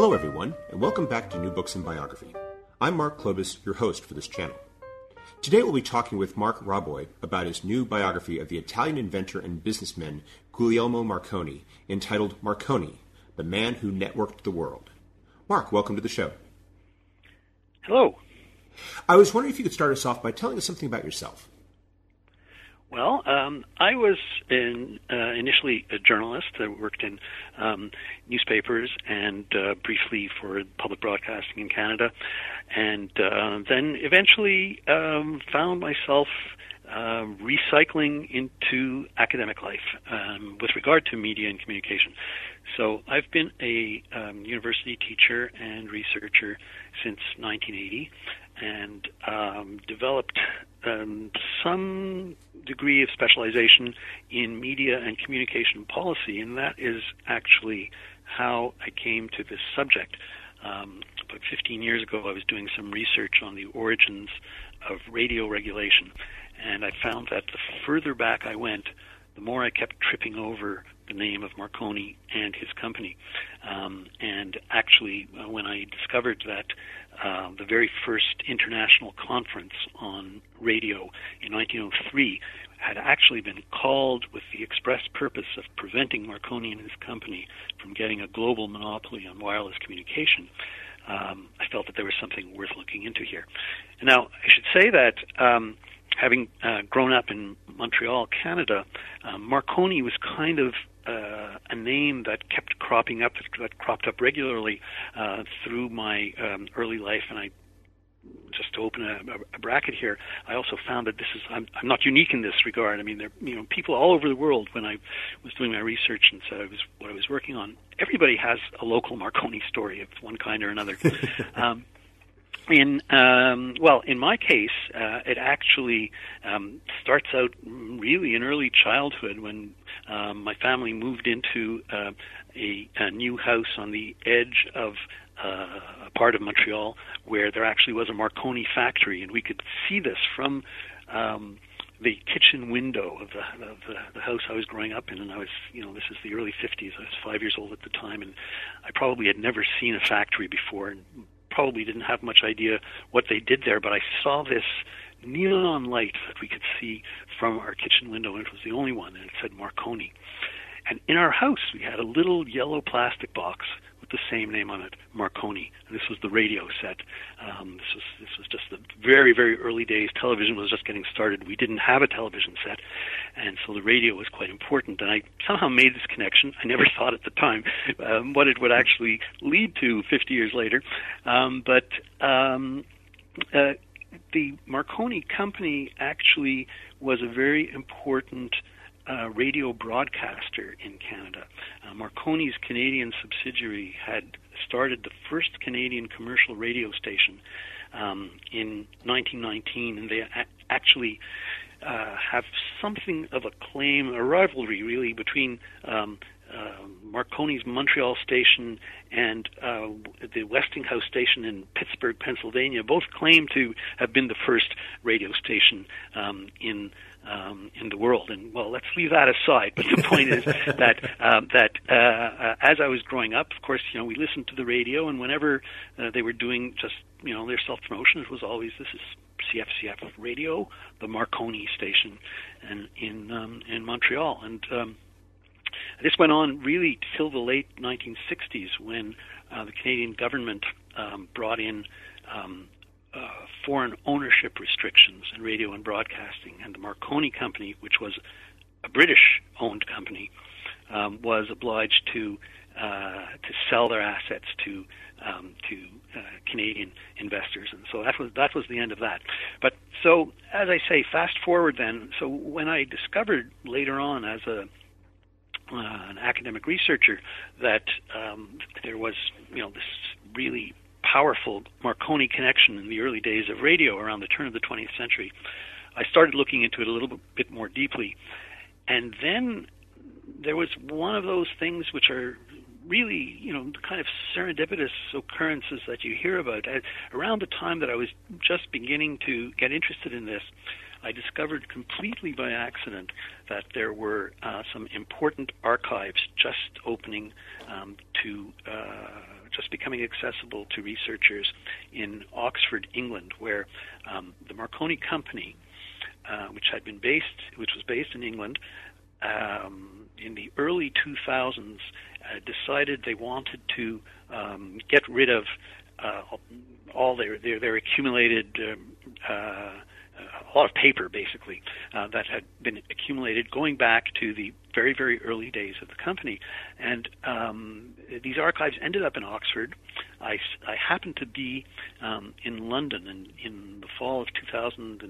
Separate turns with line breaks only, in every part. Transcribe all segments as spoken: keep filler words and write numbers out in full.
Hello everyone, and welcome back to New Books in Biography. I'm Mark Klobus, your host for this channel. Today we'll be talking with Mark Raboy about his new biography of the Italian inventor and businessman Guglielmo Marconi, entitled Marconi, the Man Who Networked the World. Mark, welcome to the show.
Hello.
I was wondering if you could start us off by telling us something about yourself.
Well, um, I was in, uh, initially a journalist. I worked in um, newspapers and uh, briefly for public broadcasting in Canada, and uh, then eventually um, found myself uh, recycling into academic life um, with regard to media and communication. So I've been a um, university teacher and researcher since nineteen eighty, and um, developed um, some degree of specialization in media and communication policy, and that is actually how I came to this subject. Um, about fifteen years ago, I was doing some research on the origins of radio regulation, and I found that the further back I went, the more I kept tripping over the name of Marconi and his company. Um, and actually, uh, when I discovered that uh, the very first international conference on radio in nineteen oh three had actually been called with the express purpose of preventing Marconi and his company from getting a global monopoly on wireless communication, um, I felt that there was something worth looking into here. And now, I should say that um, having uh, grown up in Montreal, Canada, um, Marconi was kind of uh, a name that kept cropping up, that cropped up regularly uh, through my um, early life. And I, just to open a, a bracket here, I also found that this is, I'm, I'm not unique in this regard. I mean, there, you know, people all over the world, when I was doing my research and said I was what I was working on, everybody has a local Marconi story of one kind or another. um, In um, well, in my case, uh, it actually um, starts out really in early childhood when um, my family moved into uh, a, a new house on the edge of uh, a part of Montreal where there actually was a Marconi factory, and we could see this from um, the kitchen window of the, of the the house I was growing up in. And I was, you know, this is the early fifties. I was five years old at the time, and I probably had never seen a factory before, and probably didn't have much idea what they did there, but I saw this neon light that we could see from our kitchen window, and it was the only one, and it said Marconi. And in our house, we had a little yellow plastic box with the same name on it, Marconi. And this was the radio set. Um, this was this was just the very, very early days. Television was just getting started. We didn't have a television set, and so the radio was quite important. And I somehow made this connection. I never thought at the time um, what it would actually lead to fifty years later. Um, but um, uh, the Marconi company actually was a very important Uh, radio broadcaster in Canada. Uh, Marconi's Canadian subsidiary had started the first Canadian commercial radio station um, in nineteen nineteen, and they a- actually uh, have something of a claim, a rivalry really, between um, uh, Marconi's Montreal station and uh, the Westinghouse station in Pittsburgh, Pennsylvania. Both claim to have been the first radio station um, in Um, in the world. And, well, let's leave that aside. But the point is that um, that uh, uh, as I was growing up, of course, you know, we listened to the radio, and whenever uh, they were doing just, you know, their self-promotion, it was always, this is C F C F Radio, the Marconi station, and in um, in Montreal. And um, this went on really till the late nineteen sixties, when uh, the Canadian government um, brought in um, Uh, foreign ownership restrictions in radio and broadcasting, and the Marconi company, which was a British-owned company, um, was obliged to uh, to sell their assets to um, to uh, Canadian investors, and so that was that was the end of that. But so, as I say, fast forward then. So when I discovered later on, as a uh, an academic researcher, that um, there was, you know, this really powerful Marconi connection in the early days of radio around the turn of the twentieth century, I started looking into it a little bit more deeply. And then there was one of those things which are really, you know, the kind of serendipitous occurrences that you hear about. Around the time that I was just beginning to get interested in this, I discovered completely by accident that there were uh, some important archives just opening um, to uh, just becoming accessible to researchers in Oxford, England, where um, the Marconi Company, uh, which had been based, which was based in England, um, in the early two thousands, uh, decided they wanted to um, get rid of uh, all their their, their accumulated um, uh, a lot of paper, basically, uh, that had been accumulated going back to the very, very early days of the company. And um, these archives ended up in Oxford. I, I happened to be um, in London in, in the fall of two thousand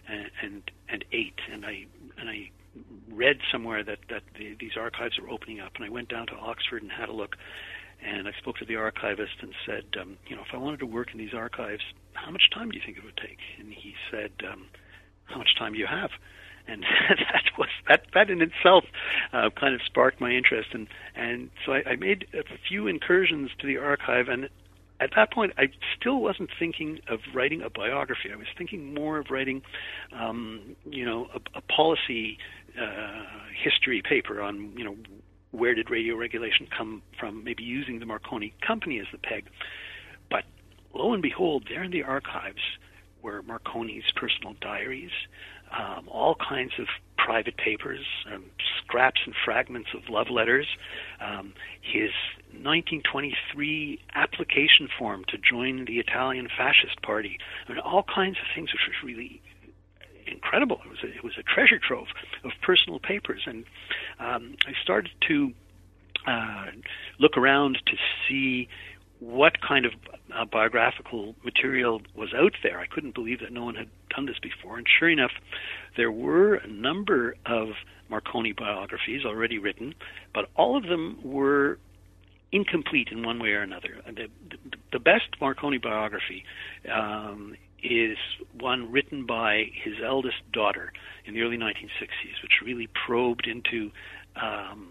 eight, and I and I read somewhere that, that the, these archives were opening up, and I went down to Oxford and had a look. And I spoke to the archivist and said, um, you know, if I wanted to work in these archives, how much time do you think it would take? And he said, um, how much time do you have? And that was that. That in itself uh, kind of sparked my interest, and and so I, I made a few incursions to the archive. And at that point, I still wasn't thinking of writing a biography. I was thinking more of writing, um, you know, a, a policy uh, history paper on, you know, where did radio regulation come from, maybe using the Marconi Company as the peg. But lo and behold, there in the archives were Marconi's personal diaries, um, all kinds of private papers, um, scraps and fragments of love letters, um, his nineteen twenty-three application form to join the Italian Fascist Party, I mean, all kinds of things which was really incredible. It was a, it was a treasure trove of personal papers, and um, I started to uh, look around to see what kind of uh, biographical material was out there. I couldn't believe that no one had done this before, and sure enough, there were a number of Marconi biographies already written, but all of them were incomplete in one way or another. The, the, the best Marconi biography um, is one written by his eldest daughter in the early nineteen sixties, which really probed into um,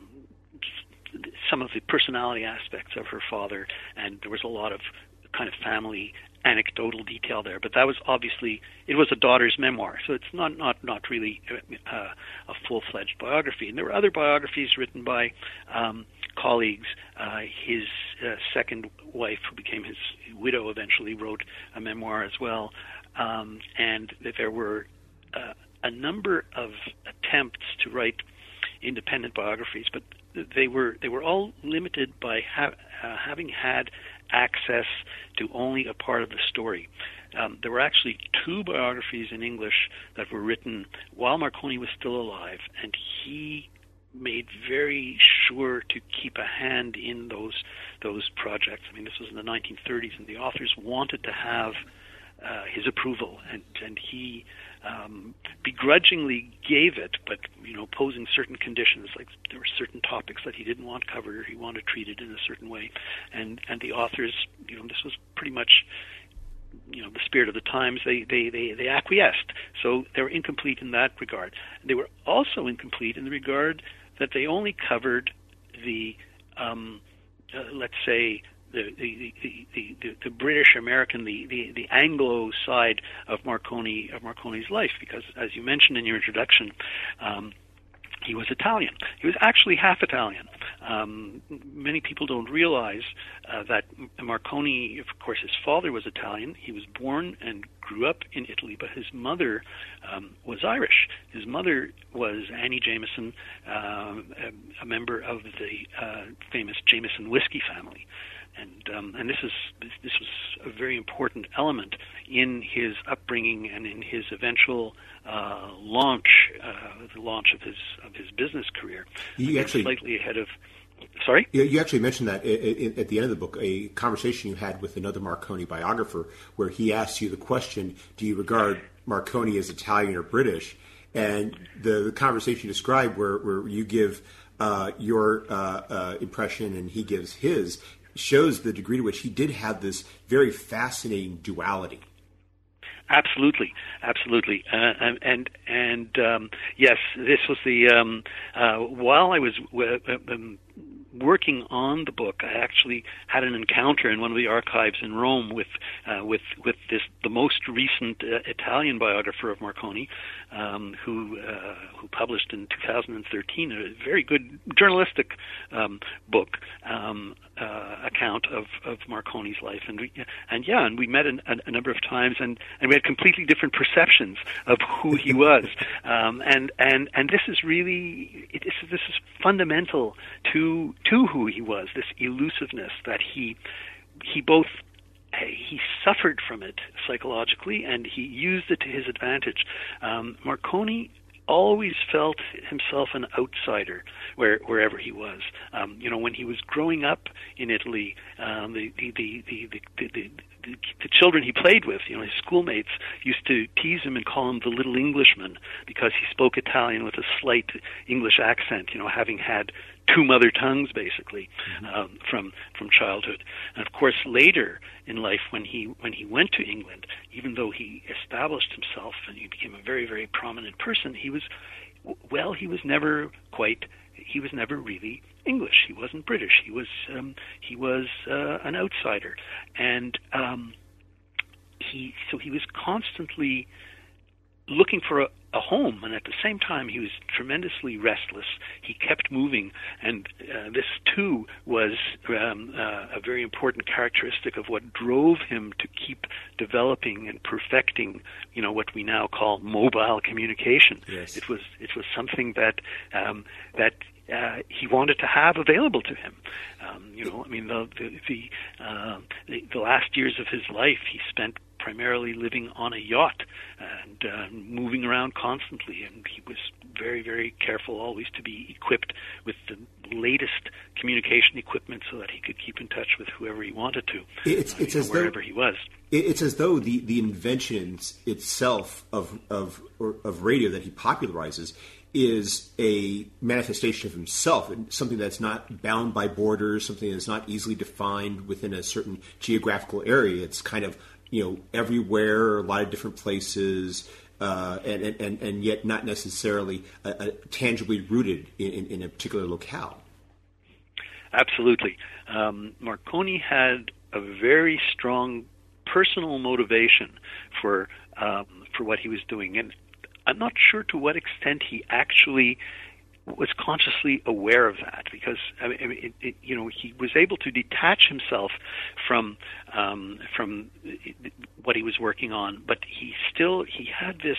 some of the personality aspects of her father, and there was a lot of kind of family anecdotal detail there. But that was obviously, it was a daughter's memoir, so it's not not, not really uh, a full-fledged biography. And there were other biographies written by um, colleagues. Uh, his uh, second wife, who became his widow eventually, wrote a memoir as well. Um, and there were uh, a number of attempts to write independent biographies, but they were they were all limited by ha- uh, having had access to only a part of the story. Um, there were actually two biographies in English that were written while Marconi was still alive, and he made very sure to keep a hand in those those projects. I mean, this was in the nineteen thirties, and the authors wanted to have uh, his approval, and and he um, begrudgingly gave it, but you know, posing certain conditions, like there were certain topics that he didn't want covered, or he wanted treated in a certain way, and and the authors, you know, this was pretty much, you know, the spirit of the times. They they they, they acquiesced, so they were incomplete in that regard. They were also incomplete in the regard that they only covered the, um, uh, let's say, the the, the, the, the, the British American, the, the, the Anglo side of Marconi of Marconi's life, because as you mentioned in your introduction, um, he was Italian. He was actually half Italian. Um, many people don't realize uh, that Marconi, of course, his father was Italian. He was born and grew up in Italy, but his mother um, was Irish. His mother was Annie Jameson, uh, a, a member of the uh, famous Jameson whiskey family. And um, and this is this, this was a very important element in his upbringing and in his eventual uh, launch, uh, the launch of his of his business career.
You actually
slightly ahead of. Sorry?
You actually mentioned that at the end of the book, a conversation you had with another Marconi biographer, where he asked you the question, "Do you regard Marconi as Italian or British?" And the, the conversation you described, where where you give uh, your uh, uh, impression and he gives his, shows the degree to which he did have this very fascinating duality.
Absolutely, absolutely, uh, and and, and um, yes, this was the um, uh, while I was w- um, working on the book, I actually had an encounter in one of the archives in Rome with uh, with with this the most recent uh, Italian biographer of Marconi, um, who uh, who published in two thousand thirteen a very good journalistic um, book. Um, uh, account of, of Marconi's life, and we, and yeah, and we met a, a number of times, and, and we had completely different perceptions of who he was, um, and and and this is really it is, this is fundamental to to who he was. This elusiveness that he he both he suffered from it psychologically, and he used it to his advantage. Um, Marconi always felt himself an outsider where, wherever he was. Um, you know, when he was growing up in Italy, um, the, the, the, the, the, the, the, the, the children he played with, you know, his schoolmates, used to tease him and call him the little Englishman because he spoke Italian with a slight English accent, you know, having had two mother tongues, basically, um, from from childhood. And of course, later in life, when he when he went to England, even though he established himself and he became a very very prominent person, he was well, he was never quite, he was never really English. He wasn't British. He was um, he was uh, an outsider, and um, he so he was constantly looking for a, a home, and at the same time he was tremendously restless. He kept moving, and uh, this too was um, uh, a very important characteristic of what drove him to keep developing and perfecting, you know, what we now call mobile communication.
Yes.
It was it was something that um, that uh, he wanted to have available to him. Um, you know, I mean, the the the, uh, the the last years of his life he spent primarily living on a yacht and uh, moving around constantly, and he was very, very careful always to be equipped with the latest communication equipment so that he could keep in touch with whoever he wanted to,
it's,
uh,
it's
know,
as
wherever
though,
he was.
It's as though the, the invention itself of of or, of radio that he popularizes is a manifestation of himself, and something that's not bound by borders, something that's not easily defined within a certain geographical area. It's kind of, you know, everywhere, a lot of different places, uh, and, and, and yet not necessarily uh, uh, tangibly rooted in, in a particular locale.
Absolutely. Um, Marconi had a very strong personal motivation for um, for what he was doing, and I'm not sure to what extent he actually was consciously aware of that, because I mean, it, it, you know, he was able to detach himself from um, from what he was working on, but he still he had this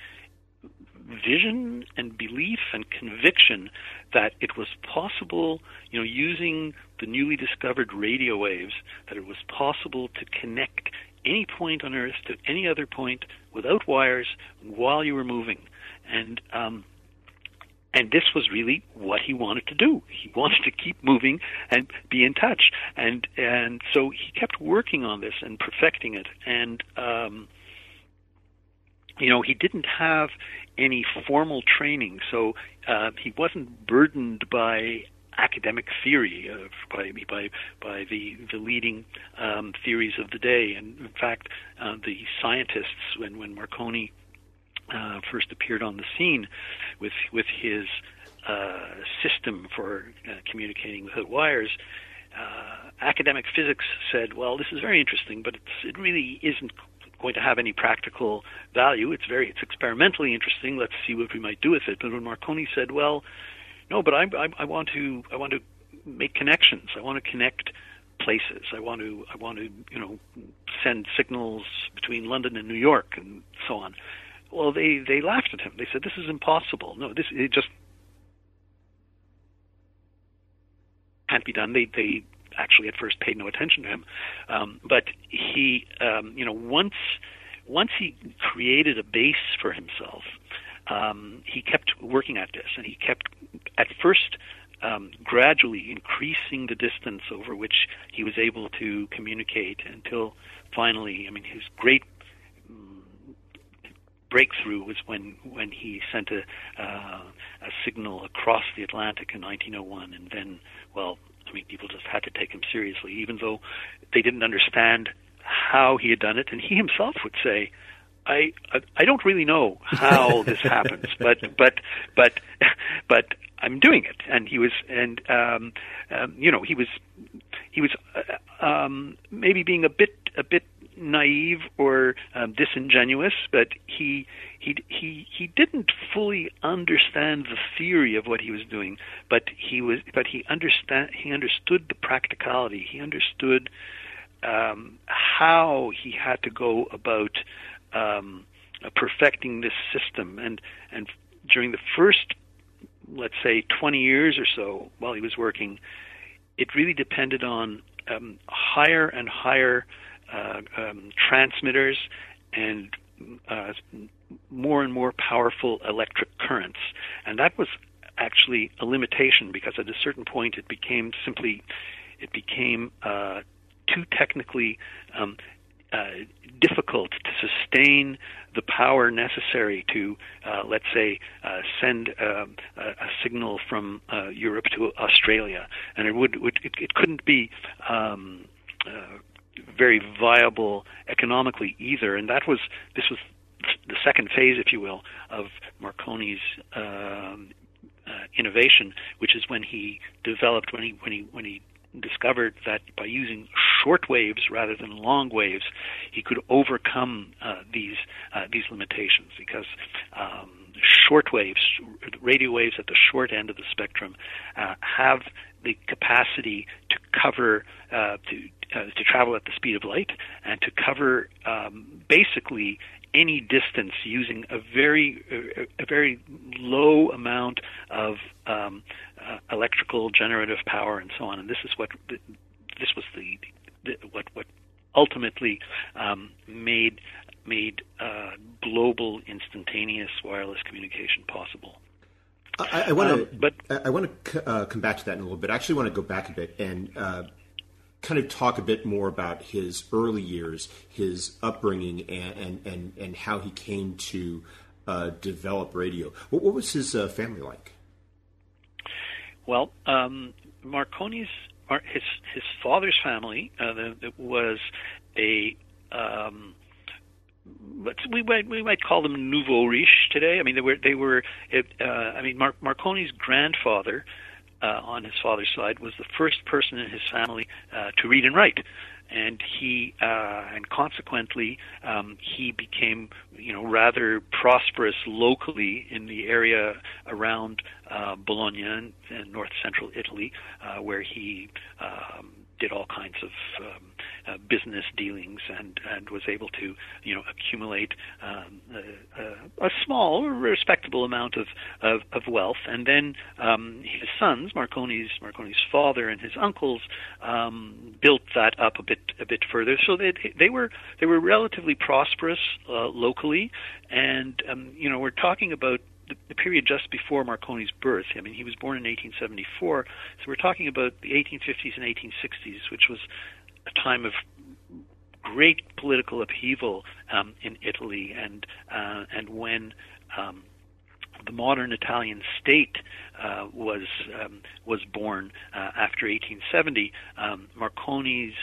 vision and belief and conviction that it was possible, you know, using the newly discovered radio waves, that it was possible to connect any point on Earth to any other point without wires while you were moving, and um, And this was really what he wanted to do. He wanted to keep moving and be in touch. And and so he kept working on this and perfecting it. And, um, you know, he didn't have any formal training, so uh, he wasn't burdened by academic theory, uh, by by by the the leading um, theories of the day. And in fact, uh, the scientists, when when Marconi Uh, first appeared on the scene with with his uh, system for uh, communicating without wires, uh, academic physics said, well, this is very interesting, but it's, it really isn't going to have any practical value. It's very it's experimentally interesting. Let's see what we might do with it. But when Marconi said, well, no, but I, I, I want to I want to make connections. I want to connect places. I want to I want to you know send signals between London and New York and so on. Well, they, they laughed at him. They said, this is impossible. No, this it just can't be done. They they actually at first paid no attention to him. Um, but he, um, you know, once once he created a base for himself, um, he kept working at this, and he kept at first um, gradually increasing the distance over which he was able to communicate until finally, I mean, his great breakthrough was when when he sent a uh, a signal across the Atlantic in nineteen oh one, and then, well, I mean, people just had to take him seriously, even though they didn't understand how he had done it. And he himself would say, I I, I don't really know how this happens, but but but but I'm doing it. And he was and um, um, you know he was he was uh, um, maybe being a bit a bit naive or um, disingenuous, but he he he he didn't fully understand the theory of what he was doing. But he was but he understand he understood the practicality. He understood um, how he had to go about um, perfecting this system. And and during the first, let's say, twenty years or so while he was working, it really depended on um, higher and higher uh, um, transmitters and uh, more and more powerful electric currents. And that was actually a limitation, because at a certain point it became simply, it became uh, too technically um, uh, difficult to sustain the power necessary to, uh, let's say, uh, send um, a, a signal from uh, Europe to Australia, and it would, would it, it couldn't be um, uh, very viable economically either. And that was this was the second phase, if you will, of Marconi's um, uh, innovation, which is when he developed when he when he when he discovered that by using short waves rather than long waves, he could overcome uh, these uh, these limitations, because um, short waves, radio waves at the short end of the spectrum, uh, have the capacity to cover uh, to uh, to travel at the speed of light and to cover um, basically any distance using a very a very low amount of um, uh, electrical generative power and so on. And this is what this was the, the what what ultimately um, made made uh, global instantaneous wireless communication possible.
I, I want to,
um, but
I want to uh, come back to that in a little bit. I actually want to go back a bit and uh, kind of talk a bit more about his early years, his upbringing, and and, and, and how he came to uh, develop radio. What, what was his uh, family like?
Well, um, Marconi's his his father's family uh, the, was a um, we might we might call them nouveau riche today. I mean, they were they were. It, uh, I mean, Mar- Marconi's grandfather, uh, on his father's side, was the first person in his family uh, to read and write, and he uh, and consequently um, he became, you know, rather prosperous locally in the area around uh, Bologna and, and north central Italy, uh, where he um, did all kinds of um, uh, business dealings and, and was able to, you know, accumulate um, a, a small, respectable amount of, of, of wealth. And then um, his sons, Marconi's Marconi's father and his uncles, um, built that up a bit a bit further. So they they were they were relatively prosperous uh, locally, and um, you know, we're talking about the period just before Marconi's birth. I mean, he was born in eighteen seventy-four, so we're talking about the eighteen fifties and eighteen sixties, which was a time of great political upheaval um, in Italy, and uh, and when um, the modern Italian state uh, was um, was born uh, after eighteen seventy. Um, Marconi's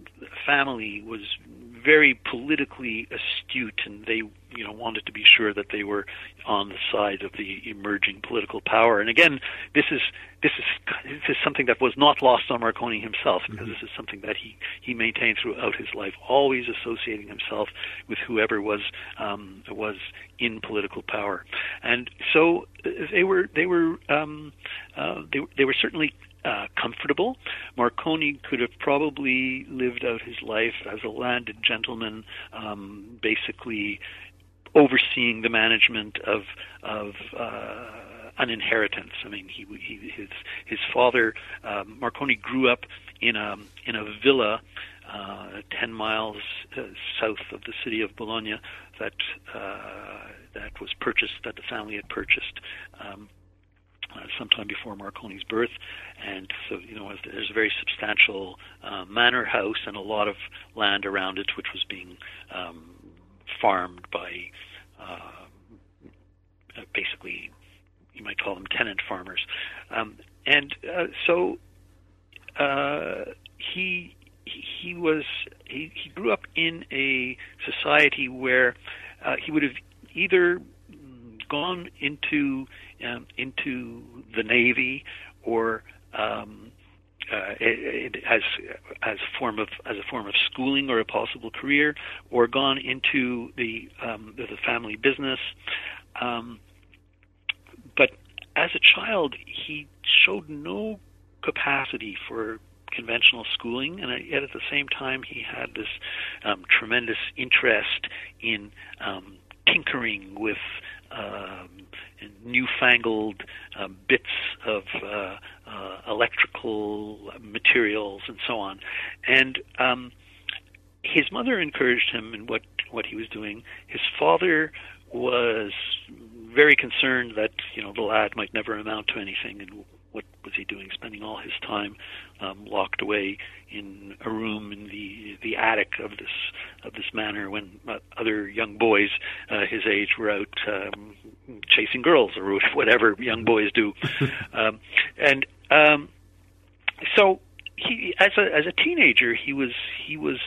family was very politically astute, and they, you know, wanted to be sure that they were on the side of the emerging political power. And again, this is this is this is something that was not lost on Marconi himself, because mm-hmm. this is something that he he maintained throughout his life, always associating himself with whoever was um, was in political power. And so they were they were um, uh, they they were certainly Uh, comfortable. Marconi could have probably lived out his life as a landed gentleman, um, basically overseeing the management of of uh, an inheritance. I mean, he, he his his father um, Marconi grew up in a in a villa uh, ten miles uh, south of the city of Bologna that uh, that was purchased that the family had purchased. Um, Uh, sometime before Marconi's birth, and so, you know, there's a very substantial uh, manor house and a lot of land around it, which was being um, farmed by uh, basically, you might call them tenant farmers, um, and uh, so uh, he he was he, he grew up in a society where uh, he would have either gone into Um, into the Navy, or um, uh, it, it, as as a form of as a form of schooling or a possible career, or gone into the um, the family business. Um, but as a child, he showed no capacity for conventional schooling, and yet at the same time he had this um, tremendous interest in um, tinkering with um, newfangled uh, bits of uh, uh, electrical materials and so on. And um, his mother encouraged him in what, what he was doing. His father was very concerned that, you know, the lad might never amount to anything, and what was he doing, spending all his time um, locked away in a room in the the attic of this of this manor when uh, other young boys uh, his age were out um, chasing girls or whatever young boys do, um, and um, so he as a as a teenager he was he was.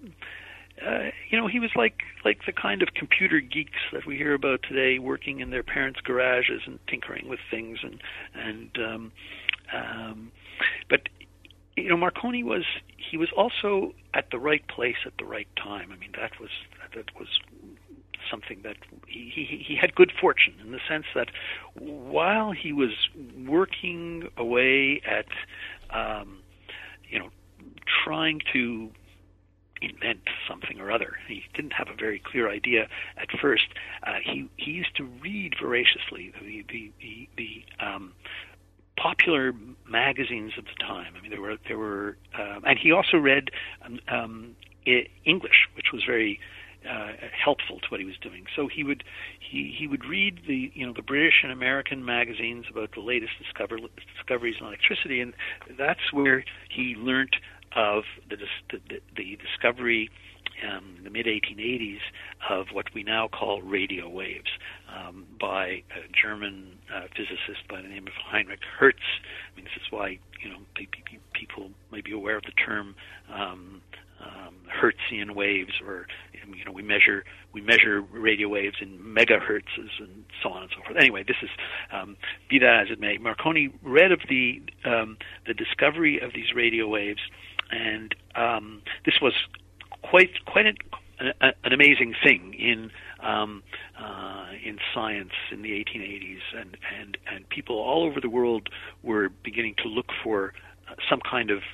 Uh, you know, he was like like the kind of computer geeks that we hear about today, working in their parents' garages and tinkering with things, and and um, um, but you know, Marconi was he was also at the right place at the right time. I mean, that was that was something that he he, he had good fortune in the sense that while he was working away at um, you know trying to invent something or other. He didn't have a very clear idea at first. Uh, he he used to read voraciously the the the, the um, popular magazines of the time. I mean, there were there were, um, and he also read um, um, English, which was very uh, helpful to what he was doing. So he would he he would read the you know the British and American magazines about the latest discover, discoveries in electricity, and that's where he learned of the, the, the discovery um, in the mid eighteen eighties of what we now call radio waves um, by a German uh, physicist by the name of Heinrich Hertz. I mean, this is why you know people may be aware of the term um, um, Hertzian waves, or you know we measure we measure radio waves in megahertz and so on and so forth. Anyway, this is um, be that as it may. Marconi read of the um, the discovery of these radio waves. And um, this was quite quite an, a, an amazing thing in um, uh, in science in the eighteen eighties, and, and, and people all over the world were beginning to look for uh, some kind of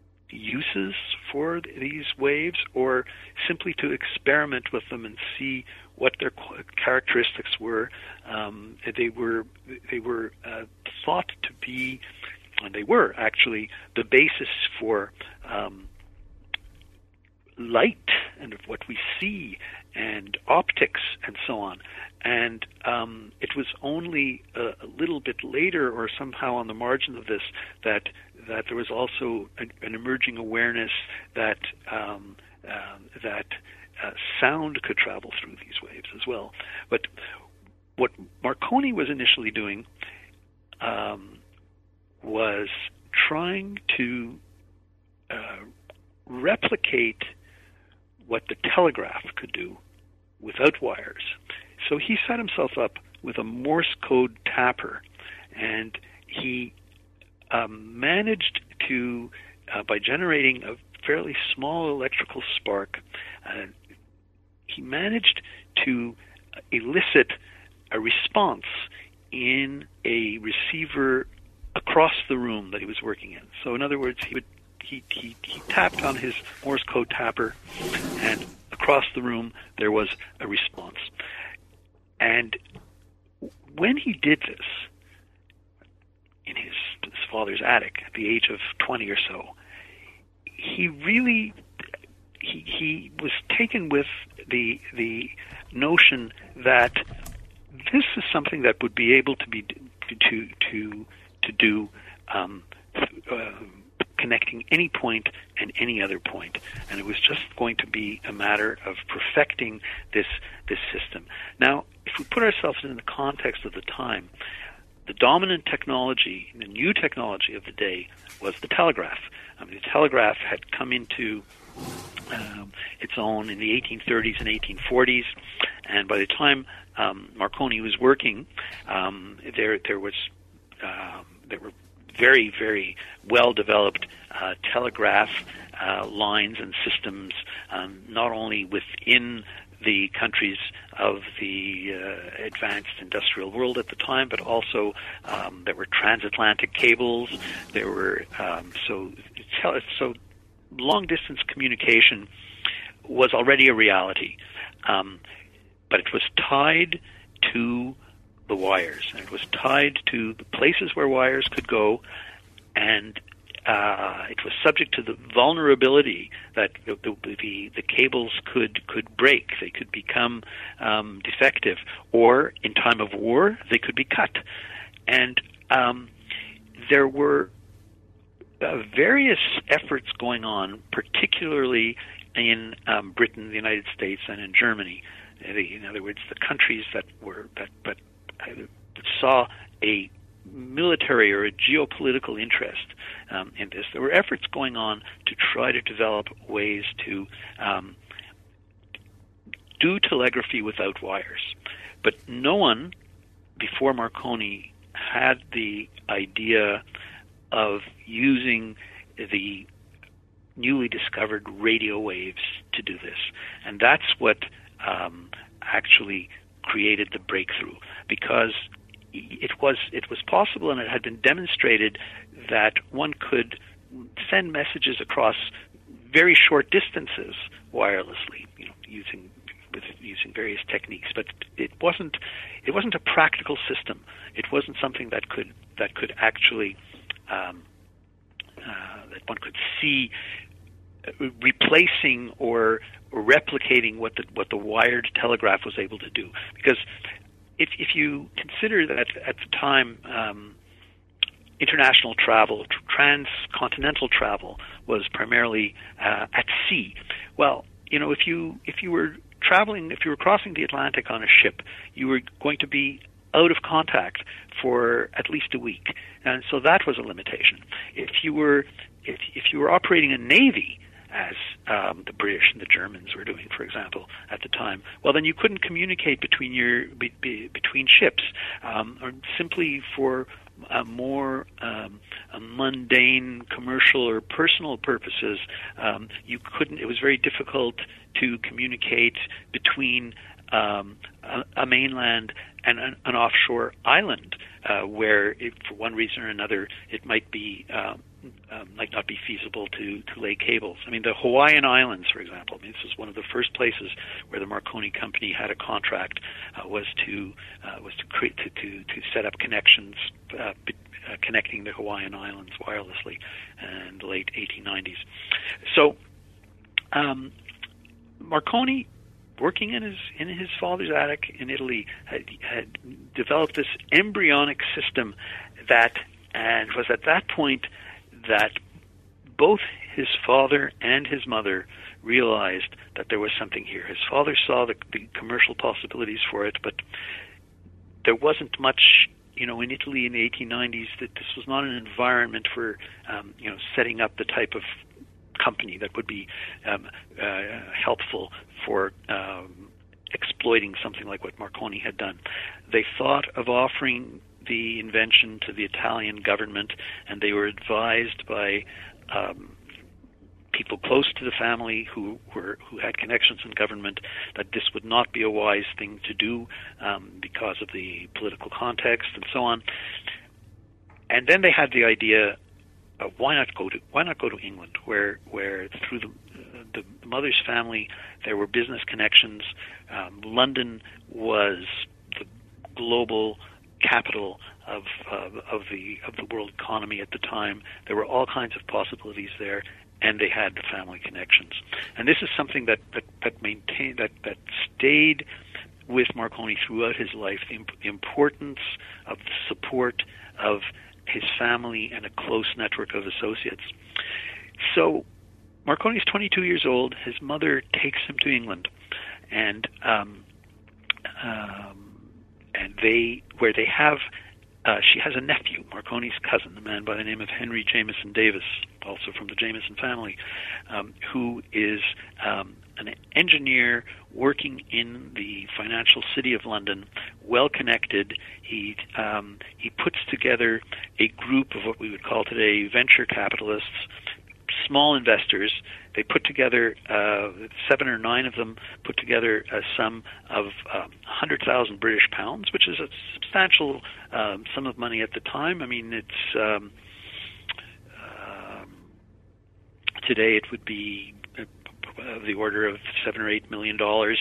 uses for these waves, or simply to experiment with them and see what their characteristics were. Um, they were they were uh, thought to be. And they were actually the basis for um, light and of what we see and optics and so on. And um, it was only a, a little bit later, or somehow on the margins of this, that that there was also an, an emerging awareness that um, uh, that uh, sound could travel through these waves as well. But what Marconi was initially doing Um, was trying to uh, replicate what the telegraph could do without wires. So he set himself up with a Morse code tapper, and he um, managed to, uh, by generating a fairly small electrical spark, uh, he managed to elicit a response in a receiver across the room that he was working in. So in other words, he would he, he, he tapped on his Morse code tapper, and across the room there was a response. And when he did this in his, his father's attic at the age of twenty or so, he really he he was taken with the the notion that this is something that would be able to be to to to do um, uh, connecting any point and any other point, and it was just going to be a matter of perfecting this this system. Now, if we put ourselves in the context of the time, the dominant technology, the new technology of the day, was the telegraph. I mean, the telegraph had come into um, its own in the eighteen thirties and eighteen forties, and by the time um, Marconi was working, um, there there was um, there were very, very well-developed uh, telegraph uh, lines and systems, um, not only within the countries of the uh, advanced industrial world at the time, but also um, there were transatlantic cables. There were um, so so long-distance communication was already a reality, um, but it was tied to the wires, and it was tied to the places where wires could go, and Uh, it was subject to the vulnerability that the, the, the cables could, could break. They could become um, defective, or in time of war, they could be cut. And um, there were uh, various efforts going on, particularly in um, Britain, the United States, and in Germany. In other words, the countries that were that, but uh, saw a military or a geopolitical interest um, in this. There were efforts going on to try to develop ways to um, do telegraphy without wires. But no one before Marconi had the idea of using the newly discovered radio waves to do this. And that's what um, actually created the breakthrough, because It was it was possible, and it had been demonstrated that one could send messages across very short distances wirelessly, you know, using with using various techniques. But it wasn't it wasn't a practical system. It wasn't something that could that could actually um, uh, that one could see replacing or replicating what the what the wired telegraph was able to do, because If, if you consider that at the time um, international travel, transcontinental travel was primarily uh, at sea, well, you know, if you if you were traveling, if you were crossing the Atlantic on a ship, you were going to be out of contact for at least a week, and so that was a limitation. If you were if if you were operating a navy, as um, the British and the Germans were doing, for example, at the time, well, then you couldn't communicate between your be, be, between ships, um, or simply for uh, more um, uh, mundane commercial or personal purposes. Um, you couldn't. It was very difficult to communicate between um, a, a mainland and an, an offshore island, uh, where, if, for one reason or another, it might be. Um, Um, might not be feasible to, to lay cables. I mean, the Hawaiian Islands, for example, I mean, this was one of the first places where the Marconi company had a contract, uh, was to uh, was to create to, to, to set up connections uh, be, uh, connecting the Hawaiian Islands wirelessly in the late eighteen nineties. So um, Marconi, working in his in his father's attic in Italy, had, had developed this embryonic system that, and was at that point that both his father and his mother realized that there was something here. His father saw the, the commercial possibilities for it, but there wasn't much, you know, in Italy in the eighteen nineties, that this was not an environment for, um, you know, setting up the type of company that would be um, uh, helpful for um, exploiting something like what Marconi had done. They thought of offering the invention to the Italian government, and they were advised by um, people close to the family who were who had connections in government that this would not be a wise thing to do um, because of the political context and so on. And then they had the idea, uh, why not go to why not go to England, where where through the the mother's family there were business connections. Um, London was the global capital of uh, of the of the world economy at the time. There were all kinds of possibilities there, and they had the family connections. And this is something that that, that maintained that that stayed with Marconi throughout his life. The, imp- the importance of the support of his family and a close network of associates. So Marconi's twenty-two years old. His mother takes him to England, and um, um, and they where they have uh, she has a nephew, Marconi's cousin, a man by the name of Henry Jameson Davis, also from the Jameson family, um, who is um, an engineer working in the financial city of London, well connected. He um, he puts together a group of what we would call today venture capitalists, small investors. They put together, uh, seven or nine of them put together a sum of um, one hundred thousand British pounds, which is a substantial um, sum of money at the time. I mean, it's um, uh, today it would be of the order of seven or eight million dollars,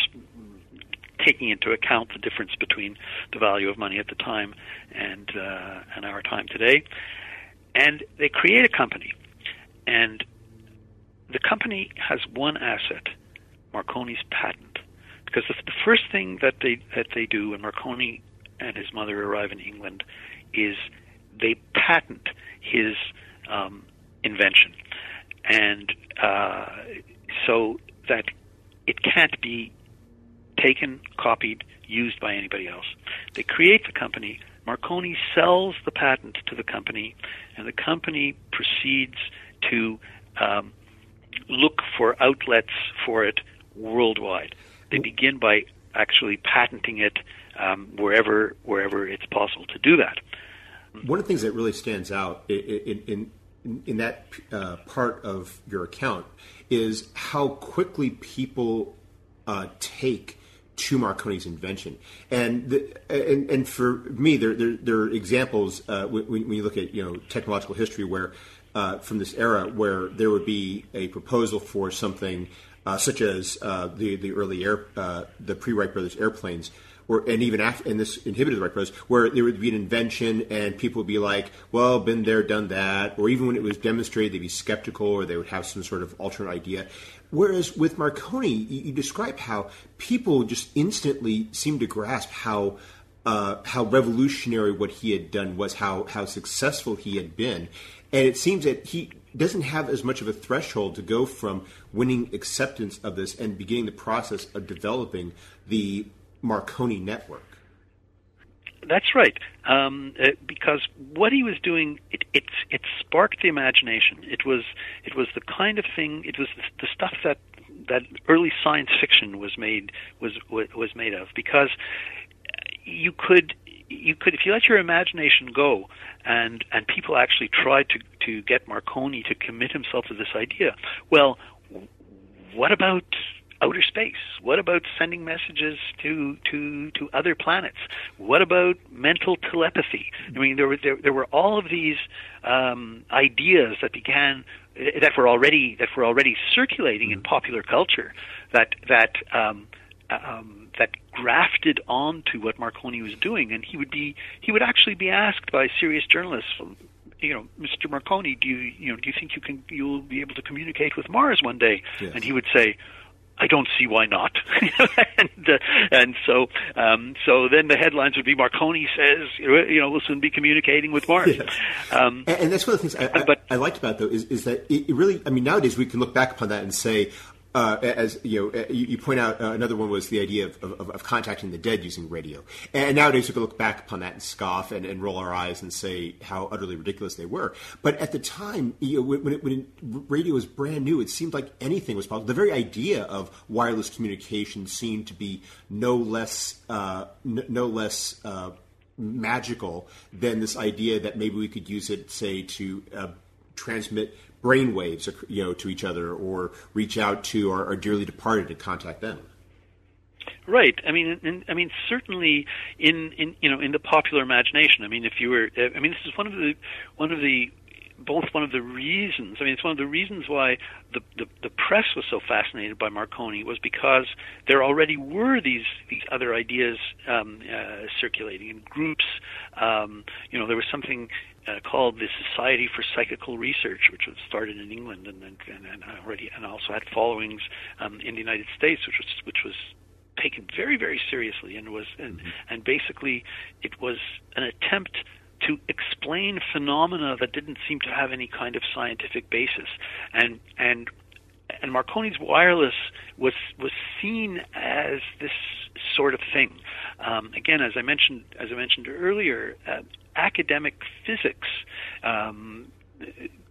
taking into account the difference between the value of money at the time and uh, and our time today. And they create a company, and the company has one asset: Marconi's patent. Because the, the first thing that they that they do when Marconi and his mother arrive in England is they patent his um, invention, and uh, so that it can't be taken, copied, used by anybody else. They create the company. Marconi sells the patent to the company, and the company proceeds to um, look for outlets for it worldwide. They begin by actually patenting it um, wherever wherever it's possible to do that.
One of the things that really stands out in in, in, in that uh, part of your account is how quickly people uh, take to Marconi's invention, and the, and and for me, there there, there are examples uh, when, when you look at you know technological history where uh, from this era where there would be a proposal for something uh, such as uh, the the early air uh, the pre-Wright brothers airplanes. Or, and even after, and this inhibited the Wright brothers, where there would be an invention and people would be like, well, been there, done that. Or even when it was demonstrated, they'd be skeptical or they would have some sort of alternate idea. Whereas with Marconi, you, you describe how people just instantly seemed to grasp how uh, how revolutionary what he had done was, how, how successful he had been. And it seems that he doesn't have as much of a threshold to go from winning acceptance of this and beginning the process of developing the Marconi network.
That's right, um, uh, because what he was doing, it, it it sparked the imagination. It was it was the kind of thing. It was the, the stuff that that early science fiction was made was was made of. Because you could you could if you let your imagination go, and and people actually tried to to get Marconi to commit himself to this idea. Well, what about outer space? What about sending messages to, to, to other planets? What about mental telepathy? I mean, there were there, there were all of these um, ideas that began that were already that were already circulating in popular culture that that um, um, that grafted onto what Marconi was doing, and he would be he would actually be asked by serious journalists, you know, Mister Marconi, do you you know do you think you can you'll be able to communicate with Mars one day? Yes. And he would say, I don't see why not. and uh, and so um, so then the headlines would be Marconi says, you know, we'll soon be communicating with Mars. Yes. Um,
and, and that's one of the things I, I, but, I liked about it, though, is, is that it really, I mean, nowadays we can look back upon that and say, Uh, as you know, you, you point out, uh, another one was the idea of, of, of contacting the dead using radio. And nowadays we can look back upon that and scoff and, and roll our eyes and say how utterly ridiculous they were. But at the time, you know, when, it, when it, radio was brand new, it seemed like anything was possible. The very idea of wireless communication seemed to be no less, uh, n- no less uh, magical than this idea that maybe we could use it, say, to uh, transmit brainwaves, you know, to each other, or reach out to our, our dearly departed and contact them.
Right. I mean, in, I mean, certainly in, in you know in the popular imagination. I mean, if you were, I mean, this is one of the one of the both one of the reasons. I mean, it's one of the reasons why the, the the press was so fascinated by Marconi, was because there already were these these other ideas um, uh, circulating in groups. Um, you know, there was something Uh, called the Society for Psychical Research, which was started in England and and, and already and also had followings um, in the United States, which was which was taken very very seriously, and was and, mm-hmm. and basically it was an attempt to explain phenomena that didn't seem to have any kind of scientific basis, and and and Marconi's wireless was was seen as this sort of thing. Um, again, as I mentioned as I mentioned earlier. Uh, academic physics um,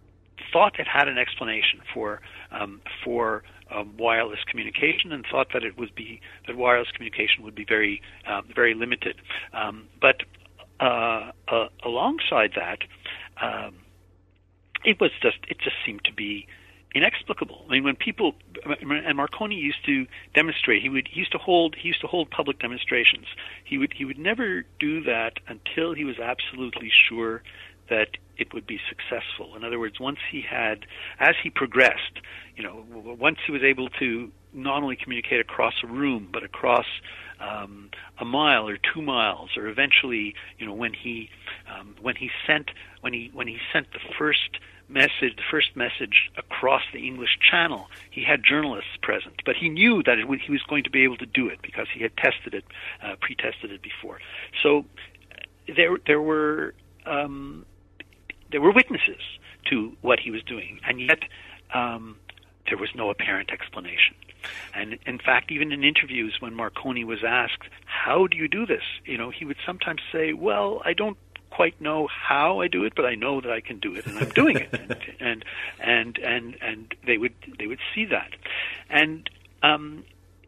thought it had an explanation for um, for um, wireless communication, and thought that it would be that wireless communication would be very uh, very limited. Um, but uh, uh, alongside that, um, it was just it just seemed to be inexplicable. I mean, when people and Marconi used to demonstrate, he would he used to hold he used to hold public demonstrations. He would he would never do that until he was absolutely sure that it would be successful. In other words, once he had, as he progressed, you know, once he was able to not only communicate across a room, but across um, a mile or two miles, or eventually, you know, when he um, when he sent when he when he sent the first message, the first message across the English Channel, he had journalists present, but he knew that it w- he was going to be able to do it because he had tested it, uh, pre-tested it before. So there there were um, there were witnesses to what he was doing, and yet um, there was no apparent explanation. And in fact, even in interviews, when Marconi was asked, "How do you do this?" you know, he would sometimes say, "Well, I don't quite know how I do it, but I know that I can do it, and I'm doing it." and and and and and they would they would see that. And um,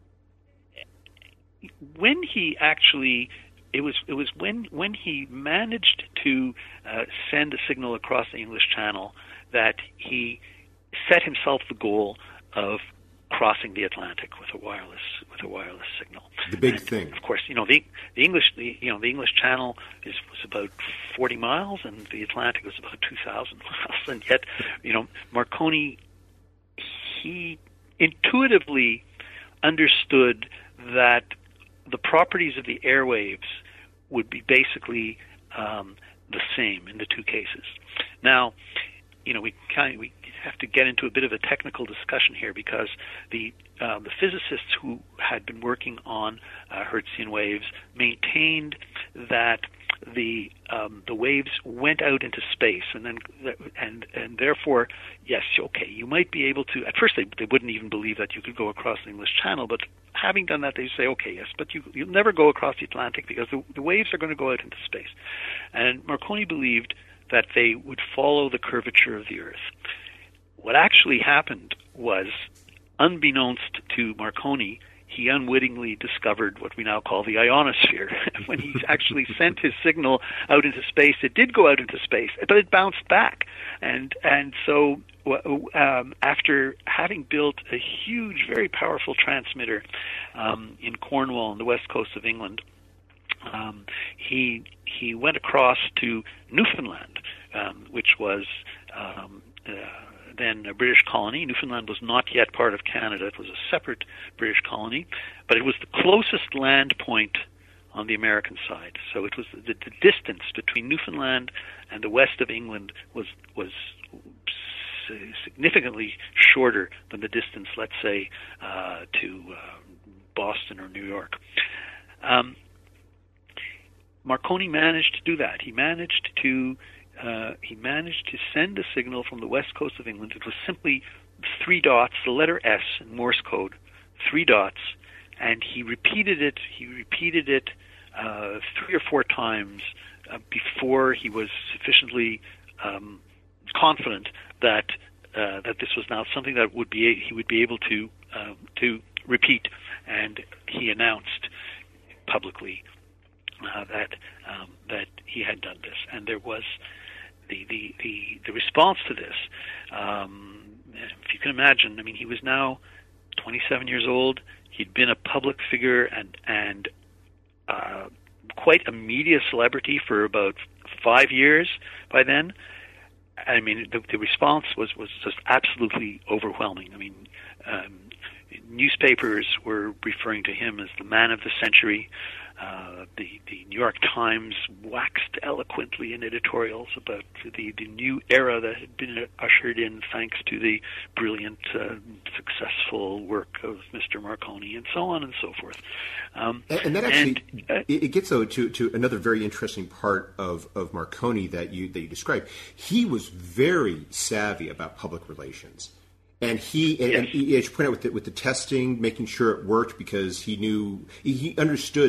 when he actually, it was it was when when he managed to uh, send a signal across the English Channel that he set himself the goal of crossing the Atlantic with a wireless with a wireless signal.
The big
and
thing,
of course. You know the the English the you know the English Channel is was about forty miles, and the Atlantic was about two thousand miles. And yet, you know, Marconi, he intuitively understood that the properties of the airwaves would be basically um, the same in the two cases. Now, you know, we kind of, we have to get into a bit of a technical discussion here, because the uh, the physicists who had been working on uh, Hertzian waves maintained that the um, the waves went out into space, and then and and therefore, yes, okay, you might be able to. At first, they they wouldn't even believe that you could go across the English Channel, but having done that, they say, okay, yes, but you you'll never go across the Atlantic because the, the waves are going to go out into space. And Marconi believed that they would follow the curvature of the Earth. What actually happened was, unbeknownst to Marconi, he unwittingly discovered what we now call the ionosphere. When he actually sent his signal out into space, it did go out into space, but it bounced back. And and so um, after having built a huge, very powerful transmitter um, in Cornwall on the west coast of England, um, he he went across to Newfoundland, um, which was um, uh, then a British colony. Newfoundland was not yet part of Canada. It was a separate British colony, but it was the closest land point on the American side. So it was the, the distance between Newfoundland and the west of England was was significantly shorter than the distance, let's say, uh, to uh, Boston or New York. Um, Marconi managed to do that. He managed to Uh, he managed to send a signal from the west coast of England. It was simply three dots, the letter S in Morse code, three dots, and he repeated it. He repeated it uh, three or four times uh, before he was sufficiently um, confident that uh, that this was now something that would be he would be able to uh, to repeat. And he announced publicly uh, that um, that he had done this, and there was. The, the, the, the response to this, um, if you can imagine, I mean, he was now twenty-seven years old. He'd been a public figure and, and uh, quite a media celebrity for about five years by then. I mean, the, the response was, was just absolutely overwhelming. I mean, um, newspapers were referring to him as the man of the century. Uh, the, the New York Times waxed eloquently in editorials about the, the new era that had been ushered in thanks to the brilliant, uh, successful work of Mister Marconi, and so on and so forth. Um,
and, and that actually,
and, uh,
it gets though to, to another very interesting part of, of Marconi that you that you described. He was very savvy about public relations. And he, and,
yes.
and he, as you point out, with the, with the testing, making sure it worked, because he knew, he understood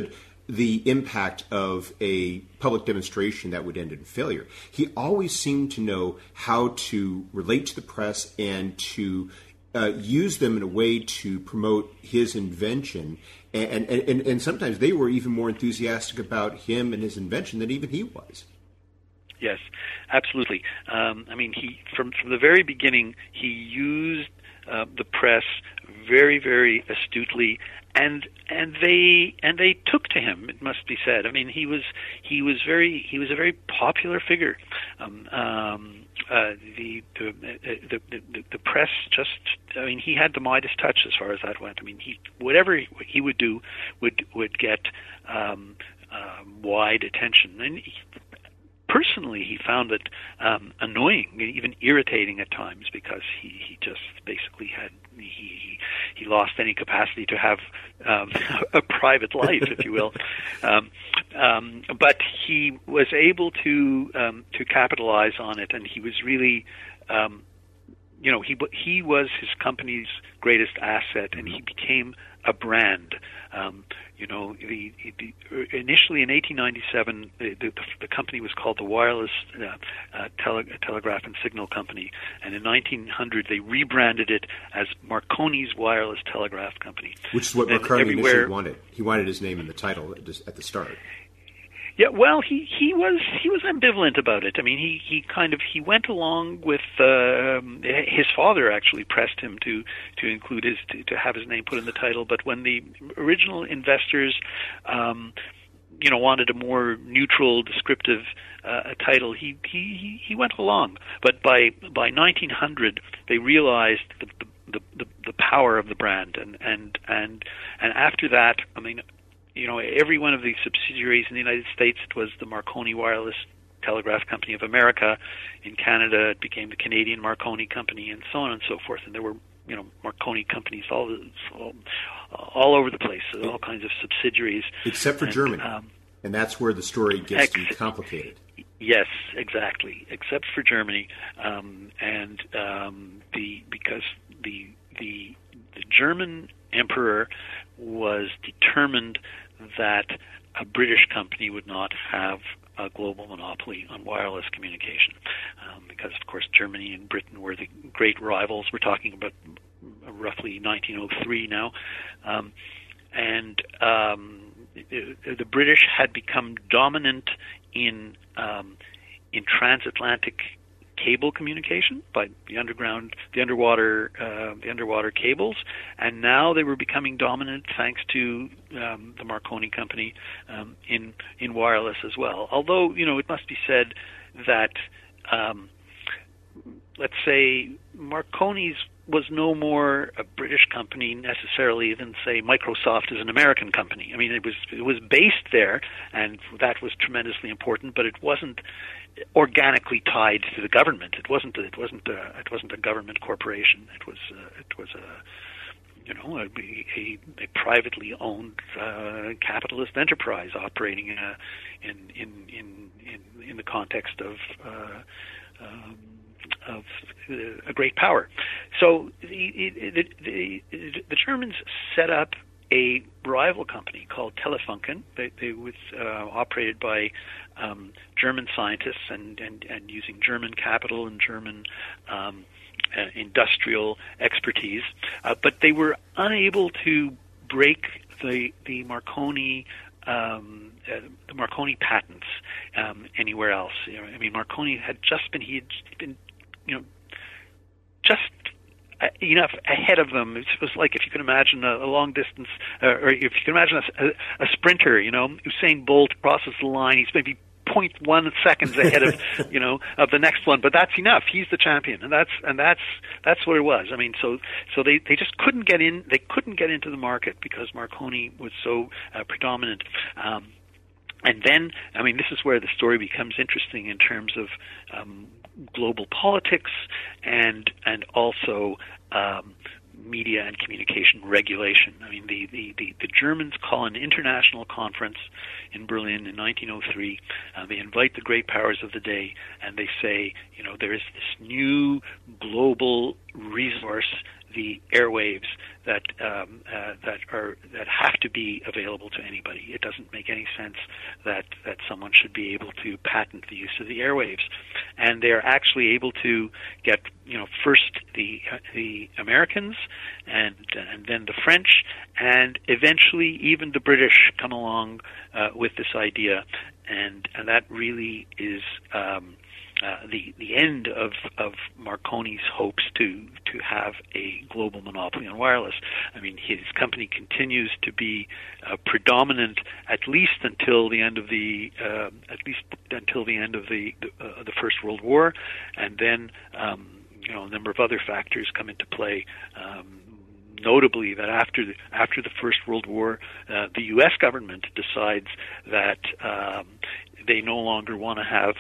the impact of a public demonstration that would end in failure. He always seemed to know how to relate to the press and to uh, use them in a way to promote his invention. And, and, and, and sometimes they were even more enthusiastic about him and his invention than even he was.
Yes, absolutely. Um, I mean, he from, from the very beginning, he used uh, the press very, very astutely, and and they and they took to him. It must be said. I mean, he was he was very he was a very popular figure. Um, um, uh, the, the, the the the press just. I mean, he had the Midas touch as far as that went. I mean, he whatever he would do would would get um, uh, wide attention. And he, personally, he found it um, annoying, even irritating at times, because he, he just basically had he, he he lost any capacity to have um, a private life, if you will. Um, um, but he was able to um, to capitalize on it, and he was really, um, you know, he he was his company's greatest asset, and he became a brand. Um, you know, the, the, initially in eighteen ninety-seven, the, the, the company was called the Wireless uh, uh, Tele- Telegraph and Signal Company, and in nineteen hundred they rebranded it as Marconi's Wireless Telegraph Company.
Which is what
and
Marconi
everywhere,
initially wanted. He wanted his name in the title at the start.
Yeah, well, he, he was he was ambivalent about it. I mean, he, he kind of he went along with uh, his father actually pressed him to to include his to, to have his name put in the title. But when the original investors, um, you know, wanted a more neutral, descriptive uh, title, he, he he went along. But by by nineteen hundred, they realized the the, the the power of the brand, and and and and after that, I mean. You know, every one of the subsidiaries in the United States, it was the Marconi Wireless Telegraph Company of America. In Canada, it became the Canadian Marconi Company, and so on and so forth. And there were, you know, Marconi companies all all, all over the place, all kinds of subsidiaries.
Except for
and,
Germany.
Um,
and that's where the story gets
ex-
to be complicated.
Yes, exactly. Except for Germany, um, and um, the because the the the German emperor was determined that a British company would not have a global monopoly on wireless communication, um, because, of course, Germany and Britain were the great rivals. We're talking about roughly nineteen oh three now. Um, and um, the British had become dominant in um, in transatlantic cable communication by the underground, the underwater, uh, the underwater cables, and now they were becoming dominant thanks to um, the Marconi company um, in in wireless as well. Although, you know, it must be said that, um, let's say, Marconi's was no more a British company necessarily than, say, Microsoft is an American company. I mean, it was it was based there, and that was tremendously important, but it wasn't organically tied to the government. It wasn't. It wasn't. A, it wasn't a government corporation. It was. Uh, it was a, you know, a, a, a privately owned uh, capitalist enterprise operating in a, in, in in in in the context of uh, um, of uh, a great power. So the the, the the Germans set up a rival company called Telefunken. They, they was uh, operated by um, German scientists and, and, and using German capital and German um, uh, industrial expertise, uh, but they were unable to break the the Marconi um, uh, the Marconi patents um, anywhere else. You know, I mean, Marconi had just been he had been you know just enough ahead of them. It was like if you can imagine a, a long distance, uh, or if you can imagine a, a, a sprinter, you know, Usain Bolt crosses the line, he's maybe zero point one seconds ahead of, you know, of the next one, but that's enough. He's the champion, and that's and that's that's what it was. I mean, so so they, they just couldn't get in. They couldn't get into the market because Marconi was so uh, predominant. Um, And then, I mean, this is where the story becomes interesting in terms of um, global politics and and also um, media and communication regulation. I mean, the, the, the, the Germans call an international conference in Berlin in nineteen oh three. Uh, they invite the great powers of the day, and they say, you know, there is this new global resource the airwaves that um, uh, that are that have to be available to anybody. It doesn't make any sense that that someone should be able to patent the use of the airwaves, and they're actually able to get, you know, first the uh, the Americans, and and then the French, and eventually even the British come along uh, with this idea, and and that really is. Um, Uh, the the end of of Marconi's hopes to to have a global monopoly on wireless. I mean, his company continues to be uh, predominant at least until the end of the uh, at least until the end of the the, uh, the First World War, and then um, you know a number of other factors come into play. Um, Notably, that after the, after the First World War, uh, the U S government decides that um, they no longer want to have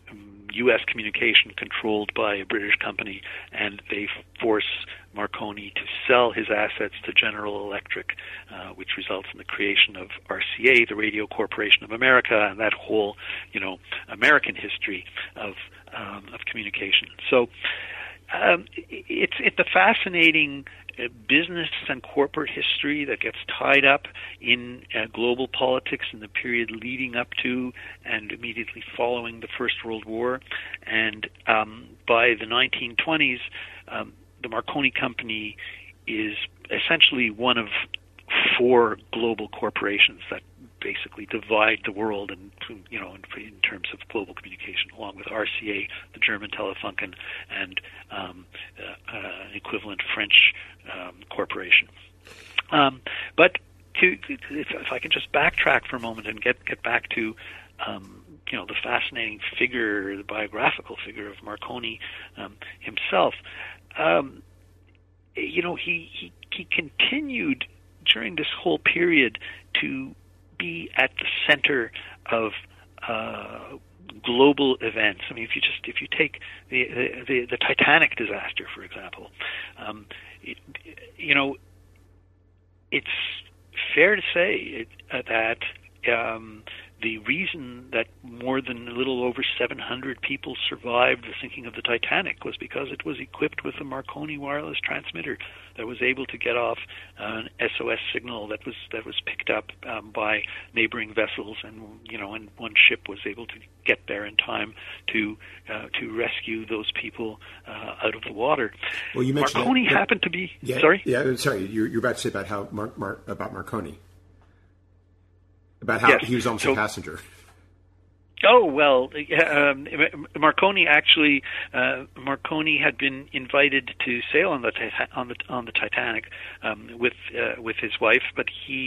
U S communication controlled by a British company, and they force Marconi to sell his assets to General Electric, uh, which results in the creation of R C A, the Radio Corporation of America, and that whole, you know, American history of um, of communication. So um, it's it's a fascinating business and corporate history that gets tied up in uh, global politics in the period leading up to and immediately following the First World War. And um, by the nineteen twenties, um, the Marconi Company is essentially one of four global corporations that basically divide the world, and you know, in, in terms of global communication, along with R C A, the German Telefunken, and um, uh, uh, an equivalent French um, corporation. Um, but to, if, if I can just backtrack for a moment and get get back to um, you know the fascinating figure, the biographical figure of Marconi um, himself. Um, you know, he, he he continued during this whole period to be at the center of uh, global events. I mean, if you just if you take the the, the Titanic disaster, for example, um, it, you know, it's fair to say it, uh, that um, the reason that more than a little over seven hundred people survived the sinking of the Titanic was because it was equipped with a Marconi wireless transmitter that was able to get off uh, an S O S signal that was that was picked up um, by neighboring vessels, and you know, and one ship was able to get there in time to uh, to rescue those people uh, out of the water.
Well, you mentioned
Marconi
that,
happened to be
yeah,
sorry.
Yeah, sorry. You're, you're about to say about how Mar- Mar- about Marconi. About how
yes.
he was almost
so,
a passenger.
Oh, well, um, Marconi actually, uh, Marconi had been invited to sail on the on the on the Titanic um, with uh, with his wife, but he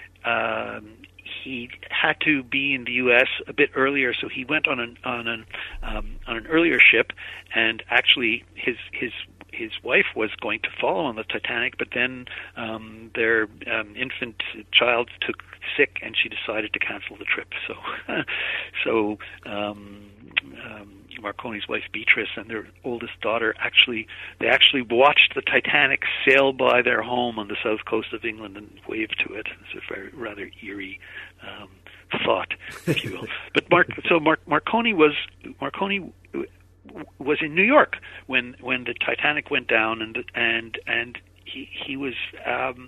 um, he had to be in the U S a bit earlier, so he went on an on an um, on an earlier ship, and actually his his. His wife was going to follow on the Titanic, but then um, their um, infant child took sick, and she decided to cancel the trip. So, so um, um, Marconi's wife Beatrice and their oldest daughter actually they actually watched the Titanic sail by their home on the south coast of England and waved to it. It's a very rather eerie um, thought, if you will. But Mark, so Mark, Marconi was Marconi. was in New York when when the Titanic went down, and and and he he was um,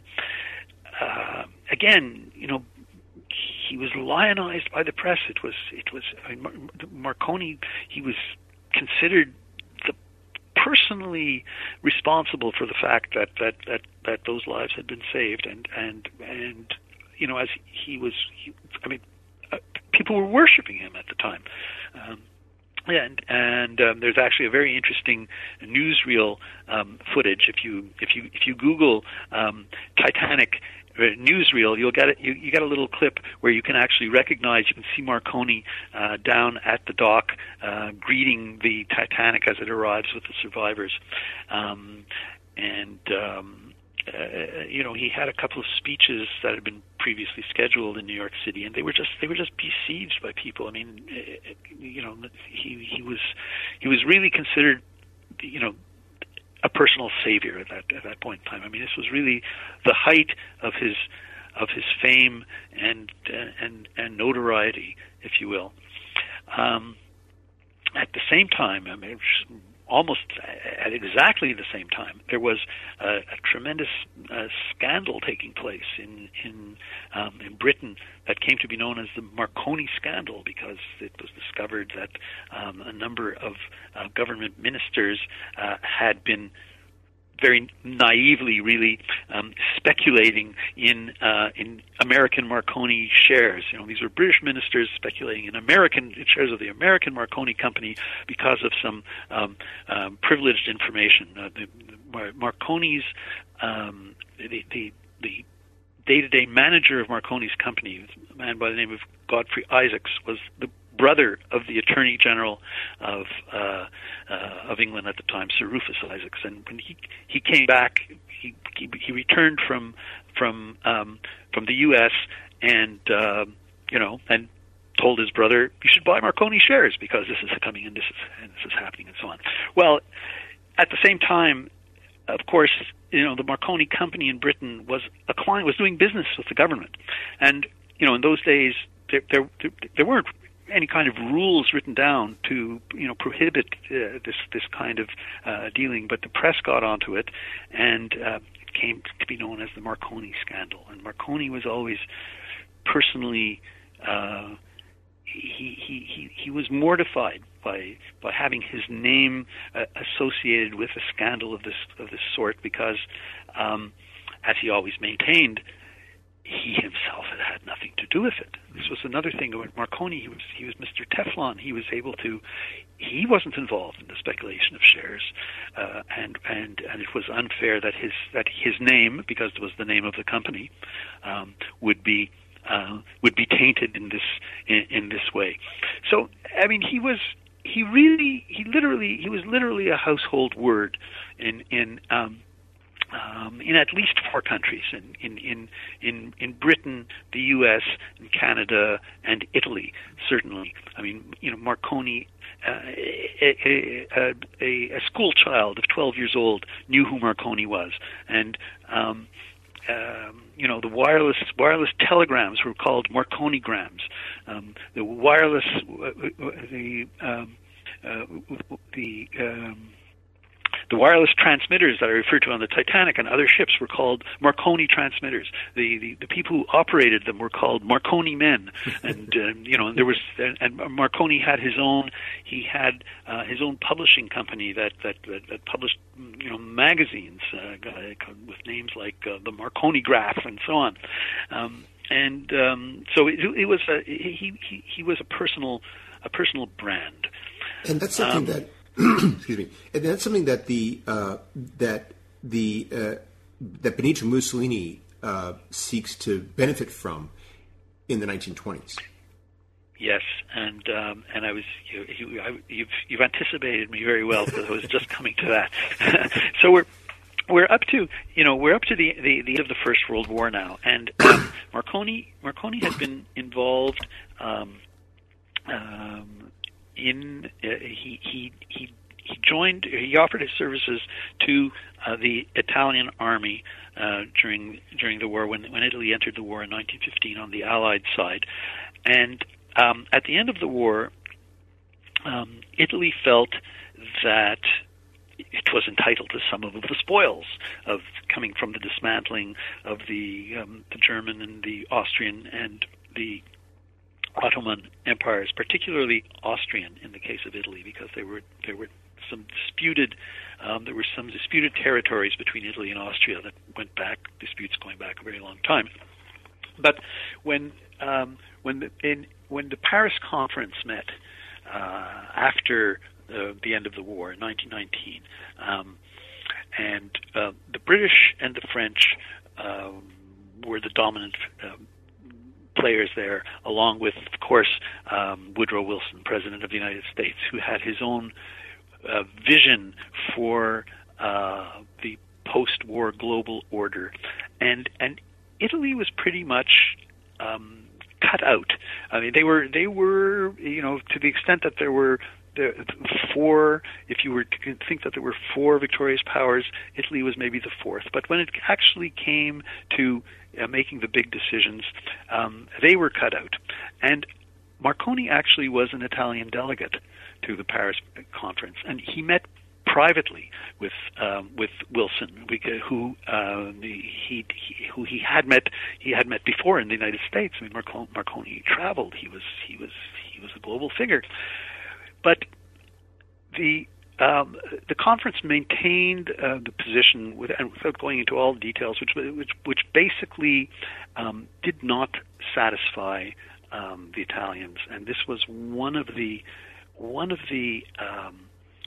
uh, again, you know, he was lionized by the press. It was it was I mean, Mar- Marconi. He was considered the personally responsible for the fact that that that that those lives had been saved, and and and you know, as he was, he, I mean, uh, people were worshiping him at the time. Um, And and um, there's actually a very interesting newsreel um, footage. If you if you if you Google um, Titanic uh, newsreel, you'll get it. You, you get a little clip where you can actually recognize. You can see Marconi uh, down at the dock uh, greeting the Titanic as it arrives with the survivors, um, and. Um, Uh, you know, he had a couple of speeches that had been previously scheduled in New York City, and they were just they were just besieged by people. I mean, it, you know, he he was he was really considered, you know, a personal savior at that at that point in time. I mean, this was really the height of his of his fame and and and notoriety, if you will. Um, at the same time, I mean, almost at exactly the same time, there was a, a tremendous uh, scandal taking place in in, um, in Britain that came to be known as the Marconi scandal, because it was discovered that um, a number of uh, government ministers uh, had been very naively, really um, speculating in uh, in American Marconi shares. You know, these were British ministers speculating in American shares of the American Marconi company because of some um, um, privileged information. Uh, the, the Marconi's um, the, the the day-to-day manager of Marconi's company, a man by the name of Godfrey Isaacs, was the brother of the Attorney General of uh, uh, of England at the time, Sir Rufus Isaacs. And when he he came back, he he, he returned from from um, from the U S and uh, you know and told his brother, you should buy Marconi shares because this is coming and this is and this is happening and so on. Well, at the same time, of course, you know the Marconi company in Britain was a client was doing business with the government, and you know in those days there there, there weren't any kind of rules written down to, you know, prohibit uh, this this kind of uh, dealing, but the press got onto it, and uh, it came to be known as the Marconi scandal. And Marconi was always personally uh, he, he he he was mortified by by having his name uh, associated with a scandal of this of this sort, because, um, as he always maintained, he himself had had nothing to do with it. This was another thing about Marconi. He was he was Mister Teflon. He was able to. He wasn't involved in the speculation of shares, uh, and and and it was unfair that his that his name, because it was the name of the company, um, would be uh, would be tainted in this in, in this way. So I mean, he was he really he literally he was literally a household word in in. Um, Um, in at least four countries, in, in, in, in, in Britain, the U S, and Canada, and Italy, certainly. I mean, you know, Marconi, uh, a, a, a, a school child of twelve years old knew who Marconi was. And, um, um, you know, the wireless wireless telegrams were called Marconigrams. Um, the wireless, uh, the, um, uh, the, um, The wireless transmitters that I referred to on the Titanic and other ships were called Marconi transmitters. The the, the people who operated them were called Marconi men, and uh, you know there was and Marconi had his own he had uh, his own publishing company that that that, that published you know magazines uh, with names like uh, the Marconi Graph and so on, um, and um, so it, it was a, he, he he was a personal a personal brand,
and that's something um, that. Excuse me, and that's something that the uh, that the uh, that Benito Mussolini uh, seeks to benefit from in the nineteen twenties.
Yes, and um, and I was you, you, I, you've you've anticipated me very well, because I was just coming to that. So we're we're up to you know we're up to the, the, the end of the First World War now, and um, Marconi Marconi had been involved. Um, um, In uh, he he he he joined. He offered his services to uh, the Italian army uh, during during the war when when Italy entered the war in nineteen fifteen on the Allied side, and um, at the end of the war, um, Italy felt that it was entitled to some of the spoils of coming from the dismantling of the um, the German and the Austrian and the Ottoman empires, particularly Austrian in the case of Italy, because there were there were some disputed um, there were some disputed territories between Italy and Austria that went back disputes going back a very long time. But when um, when the in, when the Paris Conference met uh, after uh, the end of the war in nineteen nineteen, um, and uh, the British and the French uh, were the dominant Uh, players there, along with, of course, um, Woodrow Wilson, President of the United States, who had his own uh, vision for uh, the post-war global order, and and Italy was pretty much um, cut out. I mean, they were they were you know to the extent that there were the four, if you were to think that there were four victorious powers, Italy was maybe the fourth. But when it actually came to uh, making the big decisions, um, they were cut out. And Marconi actually was an Italian delegate to the Paris conference, and he met privately with um, with Wilson, who uh, he, he who he had met he had met before in the United States. I mean, Marconi, Marconi traveled. He was he was he was a global figure, but the um, the conference maintained uh, the position with, and without going into all the details, which which which basically um, did not satisfy um, the Italians, and this was one of the one of the um,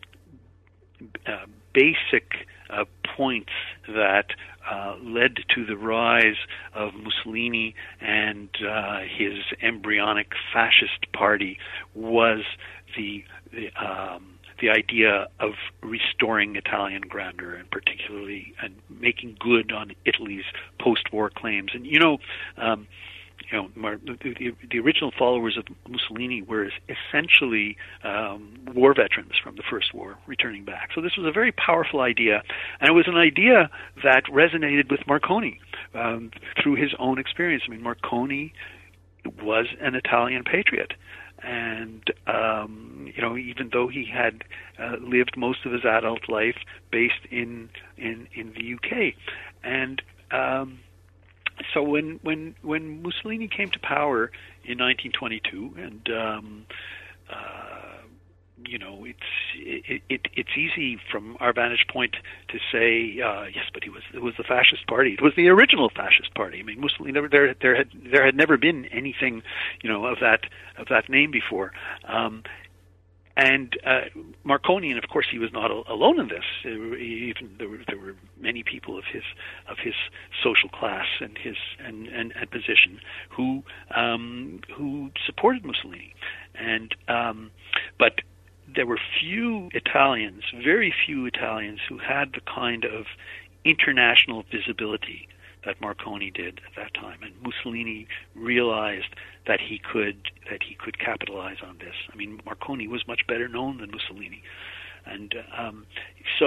uh, basic uh, points that uh, led to the rise of Mussolini and uh, his embryonic fascist party was the the, um, the idea of restoring Italian grandeur, and particularly and making good on Italy's post-war claims. And you know. Um, You know, the, the, the original followers of Mussolini were essentially um, war veterans from the First War returning back. So this was a very powerful idea, and it was an idea that resonated with Marconi um, through his own experience. I mean, Marconi was an Italian patriot, and um, you know, even though he had uh, lived most of his adult life based in in, in the U K, and um, So when, when when Mussolini came to power in nineteen twenty-two, and um, uh, you know, it's it, it, it's easy from our vantage point to say uh, yes, but he was it was the fascist party. It was the original fascist party. I mean, Mussolini never there there had there had never been anything, you know, of that of that name before. Um, And uh, Marconi, and of course he was not alone in this. Even there were there were many people of his of his social class and his and, and, and position who um, who supported Mussolini, and um, but there were few Italians, very few Italians, who had the kind of international visibility that Marconi did at that time, and Mussolini realized that he could that he could capitalize on this. I mean, Marconi was much better known than Mussolini, and um, so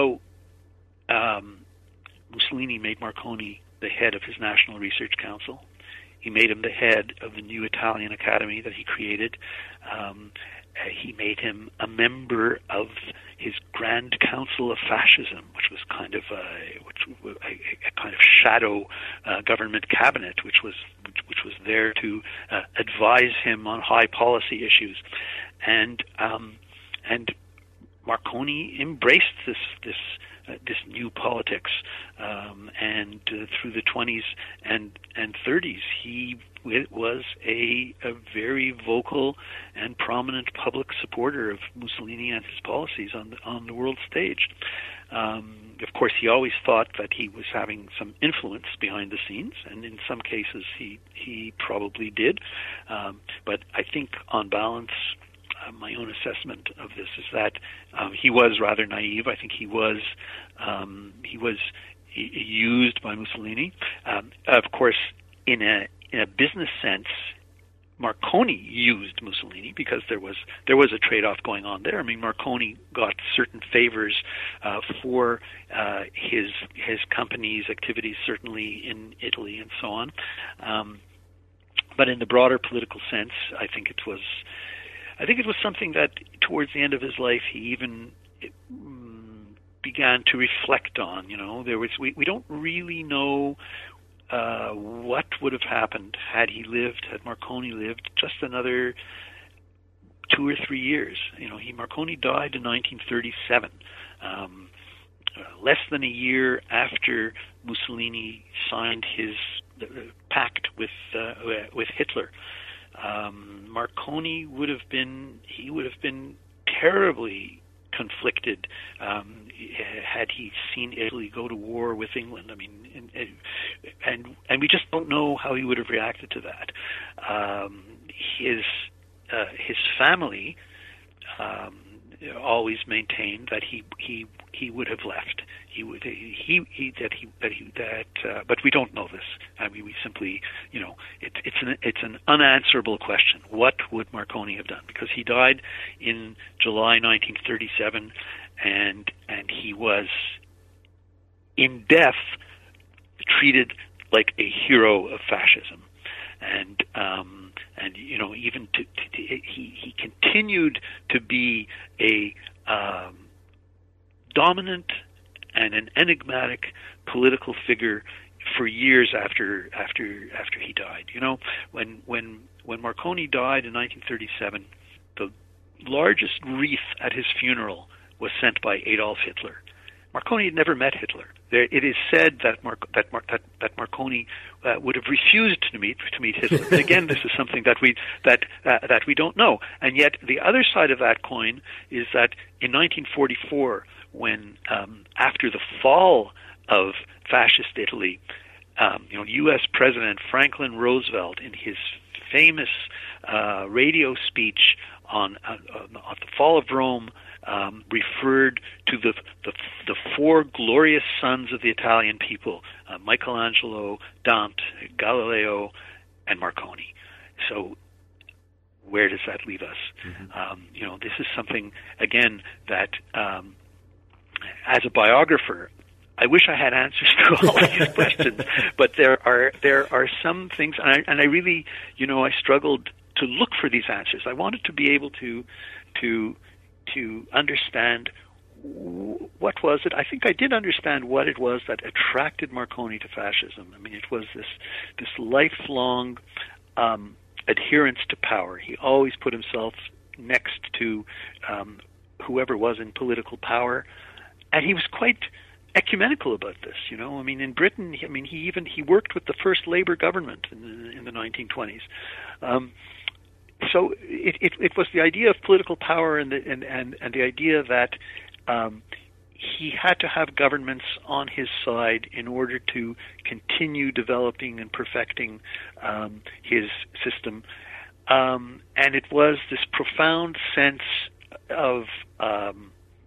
um, Mussolini made Marconi the head of his National Research Council. He made him the head of the new Italian Academy that he created. Um, he made him a member of his Grand Council of Fascism, which was kind of a, which, a, a kind of shadow uh, government cabinet, which was which, which was there to uh, advise him on high policy issues, and um, and Marconi embraced this this. Uh, this new politics, um, and uh, through the twenties and and thirties, he was a, a very vocal and prominent public supporter of Mussolini and his policies on the, on the world stage. Um, of course, he always thought that he was having some influence behind the scenes, and in some cases, he he probably did. Um, but I think, on balance, Uh, my own assessment of this is that um, he was rather naive. I think he was um, he was used by Mussolini. Um, of course, in a in a business sense, Marconi used Mussolini because there was there was a trade-off going on there. I mean, Marconi got certain favors uh, for uh, his his company's activities, certainly in Italy and so on. Um, but in the broader political sense, I think it was. I think it was something that, towards the end of his life, he even um, began to reflect on. You know, there was we, we don't really know uh, what would have happened had he lived, had Marconi lived just another two or three years. You know, he Marconi died in nineteen thirty-seven, um, uh, less than a year after Mussolini signed his uh, pact with uh, with Hitler. Um, Marconi would have been he would have been terribly conflicted um, had he seen Italy go to war with England. I mean, and and, and we just don't know how he would have reacted to that. Um, his uh, his family um, always maintained that he he he would have left. He would he, he that he that he that uh, but we don't know this. I mean, we simply, you know, it's it's an it's an unanswerable question. What would Marconi have done? Because he died in July nineteen thirty-seven, and and he was in death treated like a hero of fascism, and um, and you know, even to, to, to, he he continued to be a um, dominant and an enigmatic political figure for years after after after he died. You know, when when when Marconi died in nineteen thirty-seven, the largest wreath at his funeral was sent by Adolf Hitler. Marconi had never met Hitler. There, it is said that Mar- that, Mar- that that Marconi uh, would have refused to meet to meet Hitler. But again, this is something that we that uh, that we don't know. And yet, the other side of that coin is that in nineteen forty-four, when um, after the fall of fascist Italy, um, you know, U S President Franklin Roosevelt, in his famous uh, radio speech on, uh, on the fall of Rome, Um, referred to the, the the four glorious sons of the Italian people: uh, Michelangelo, Dante, Galileo, and Marconi. So, where does that leave us? Mm-hmm. Um, you know, this is something again that, um, as a biographer, I wish I had answers to all of these questions. But there are there are some things, and I, and I really, you know, I struggled to look for these answers. I wanted to be able to to to understand what was it. I think I did understand what it was that attracted Marconi to fascism. I mean, it was this this lifelong um, adherence to power. He always put himself next to um, whoever was in political power, and he was quite ecumenical about this. You know, I mean, in Britain, I mean, he even he worked with the first Labour government in the, in the nineteen twenties. Um, So it, it, it was the idea of political power and the, and, and, and the idea that um, he had to have governments on his side in order to continue developing and perfecting um, his system. Um, and it was this profound sense of um,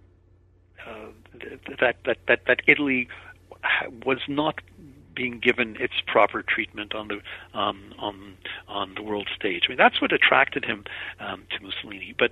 uh, that, that, that, that Italy was not being given its proper treatment on the um, on on the world stage. I mean, that's what attracted him um, to Mussolini. But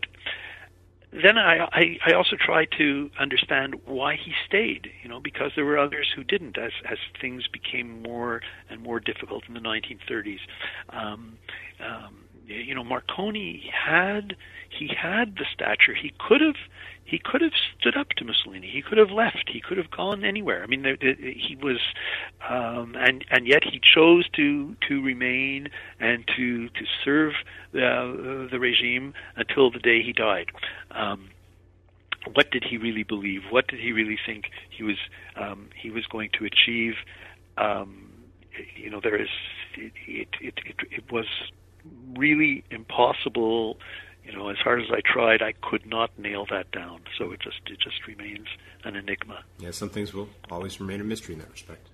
then I, I I also tried to understand why he stayed. You know, because there were others who didn't. As as things became more and more difficult in the nineteen thirties, um, um, you know, Marconi had he had the stature. He could have. He could have stood up to Mussolini. He could have left. He could have gone anywhere. I mean, there, he was, um, and and yet he chose to to remain and to to serve the, the regime until the day he died. Um, what did he really believe? What did he really think he was um, he was going to achieve? Um, you know, there is it it, it it it was really impossible. You know, as hard as I tried, I could not nail that down. So it just it just remains an enigma.
Yeah, some things will always remain a mystery in that respect.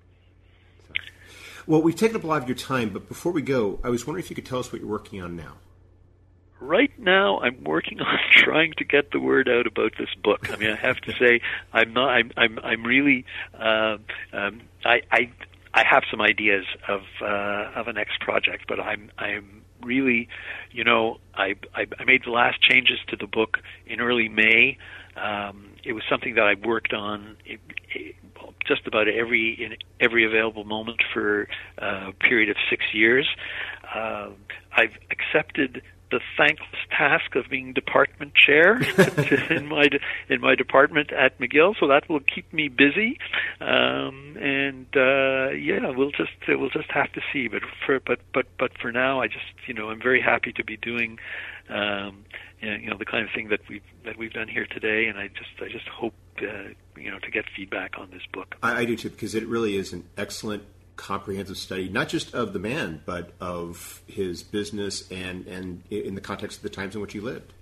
So. Well, we've taken up a lot of your time, but before we go, I was wondering if you could tell us what you're working on now.
Right now, I'm working on trying to get the word out about this book. I mean, I have to say, I'm not. I'm. I'm. I'm really. Uh, um, I. I. I have some ideas of uh, of a next project, but I'm. I'm. Really, you know, I, I, I made the last changes to the book in early May. Um, it was something that I worked on it, it, just about every in every available moment for uh, a period of six years. Uh, I've accepted the thankless task of being department chair in my in my department at McGill, so that will keep me busy. Um, and uh, yeah, we'll just we'll just have to see. But for but but but for now, I just you know I'm very happy to be doing um, you know the kind of thing that we that we've done here today, and I just I just hope uh, you know to get feedback on this book.
I, I do too, because it really is an excellent, comprehensive study, not just of the man, but of his business and, and in the context of the times in which he lived.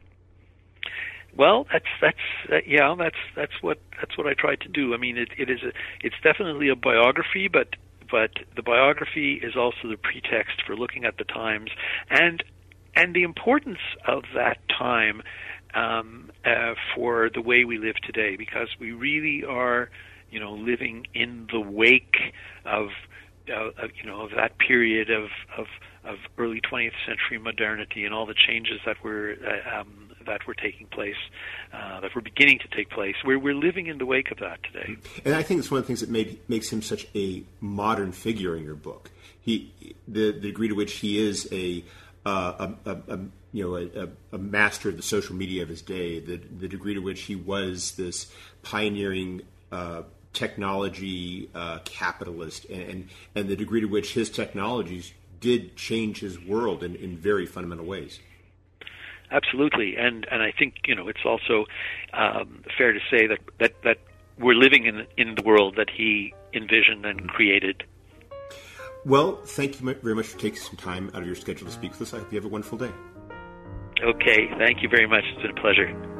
Well, that's that's uh, yeah, that's that's what that's what I tried to do. I mean, it, it is a, it's definitely a biography, but but the biography is also the pretext for looking at the times and and the importance of that time um, uh, for the way we live today, because we really are, you know, living in the wake of, uh, of you know, of that period of, of, of early twentieth century modernity and all the changes that were uh, um, that were taking place, uh, that were beginning to take place. We're we're living in the wake of that today.
And I think it's one of the things that made makes him such a modern figure in your book. He, the, the degree to which he is a uh, a, a, a you know a, a master of the social media of his day, the the degree to which he was this pioneering uh, technology uh, capitalist, and, and and the degree to which his technologies did change his world in, in very fundamental ways.
Absolutely, and and I think you know it's also um, fair to say that, that, that we're living in in the world that he envisioned and created.
Well, thank you very much for taking some time out of your schedule to speak with us. I hope you have a wonderful day.
Okay, thank you very much. It's been a pleasure.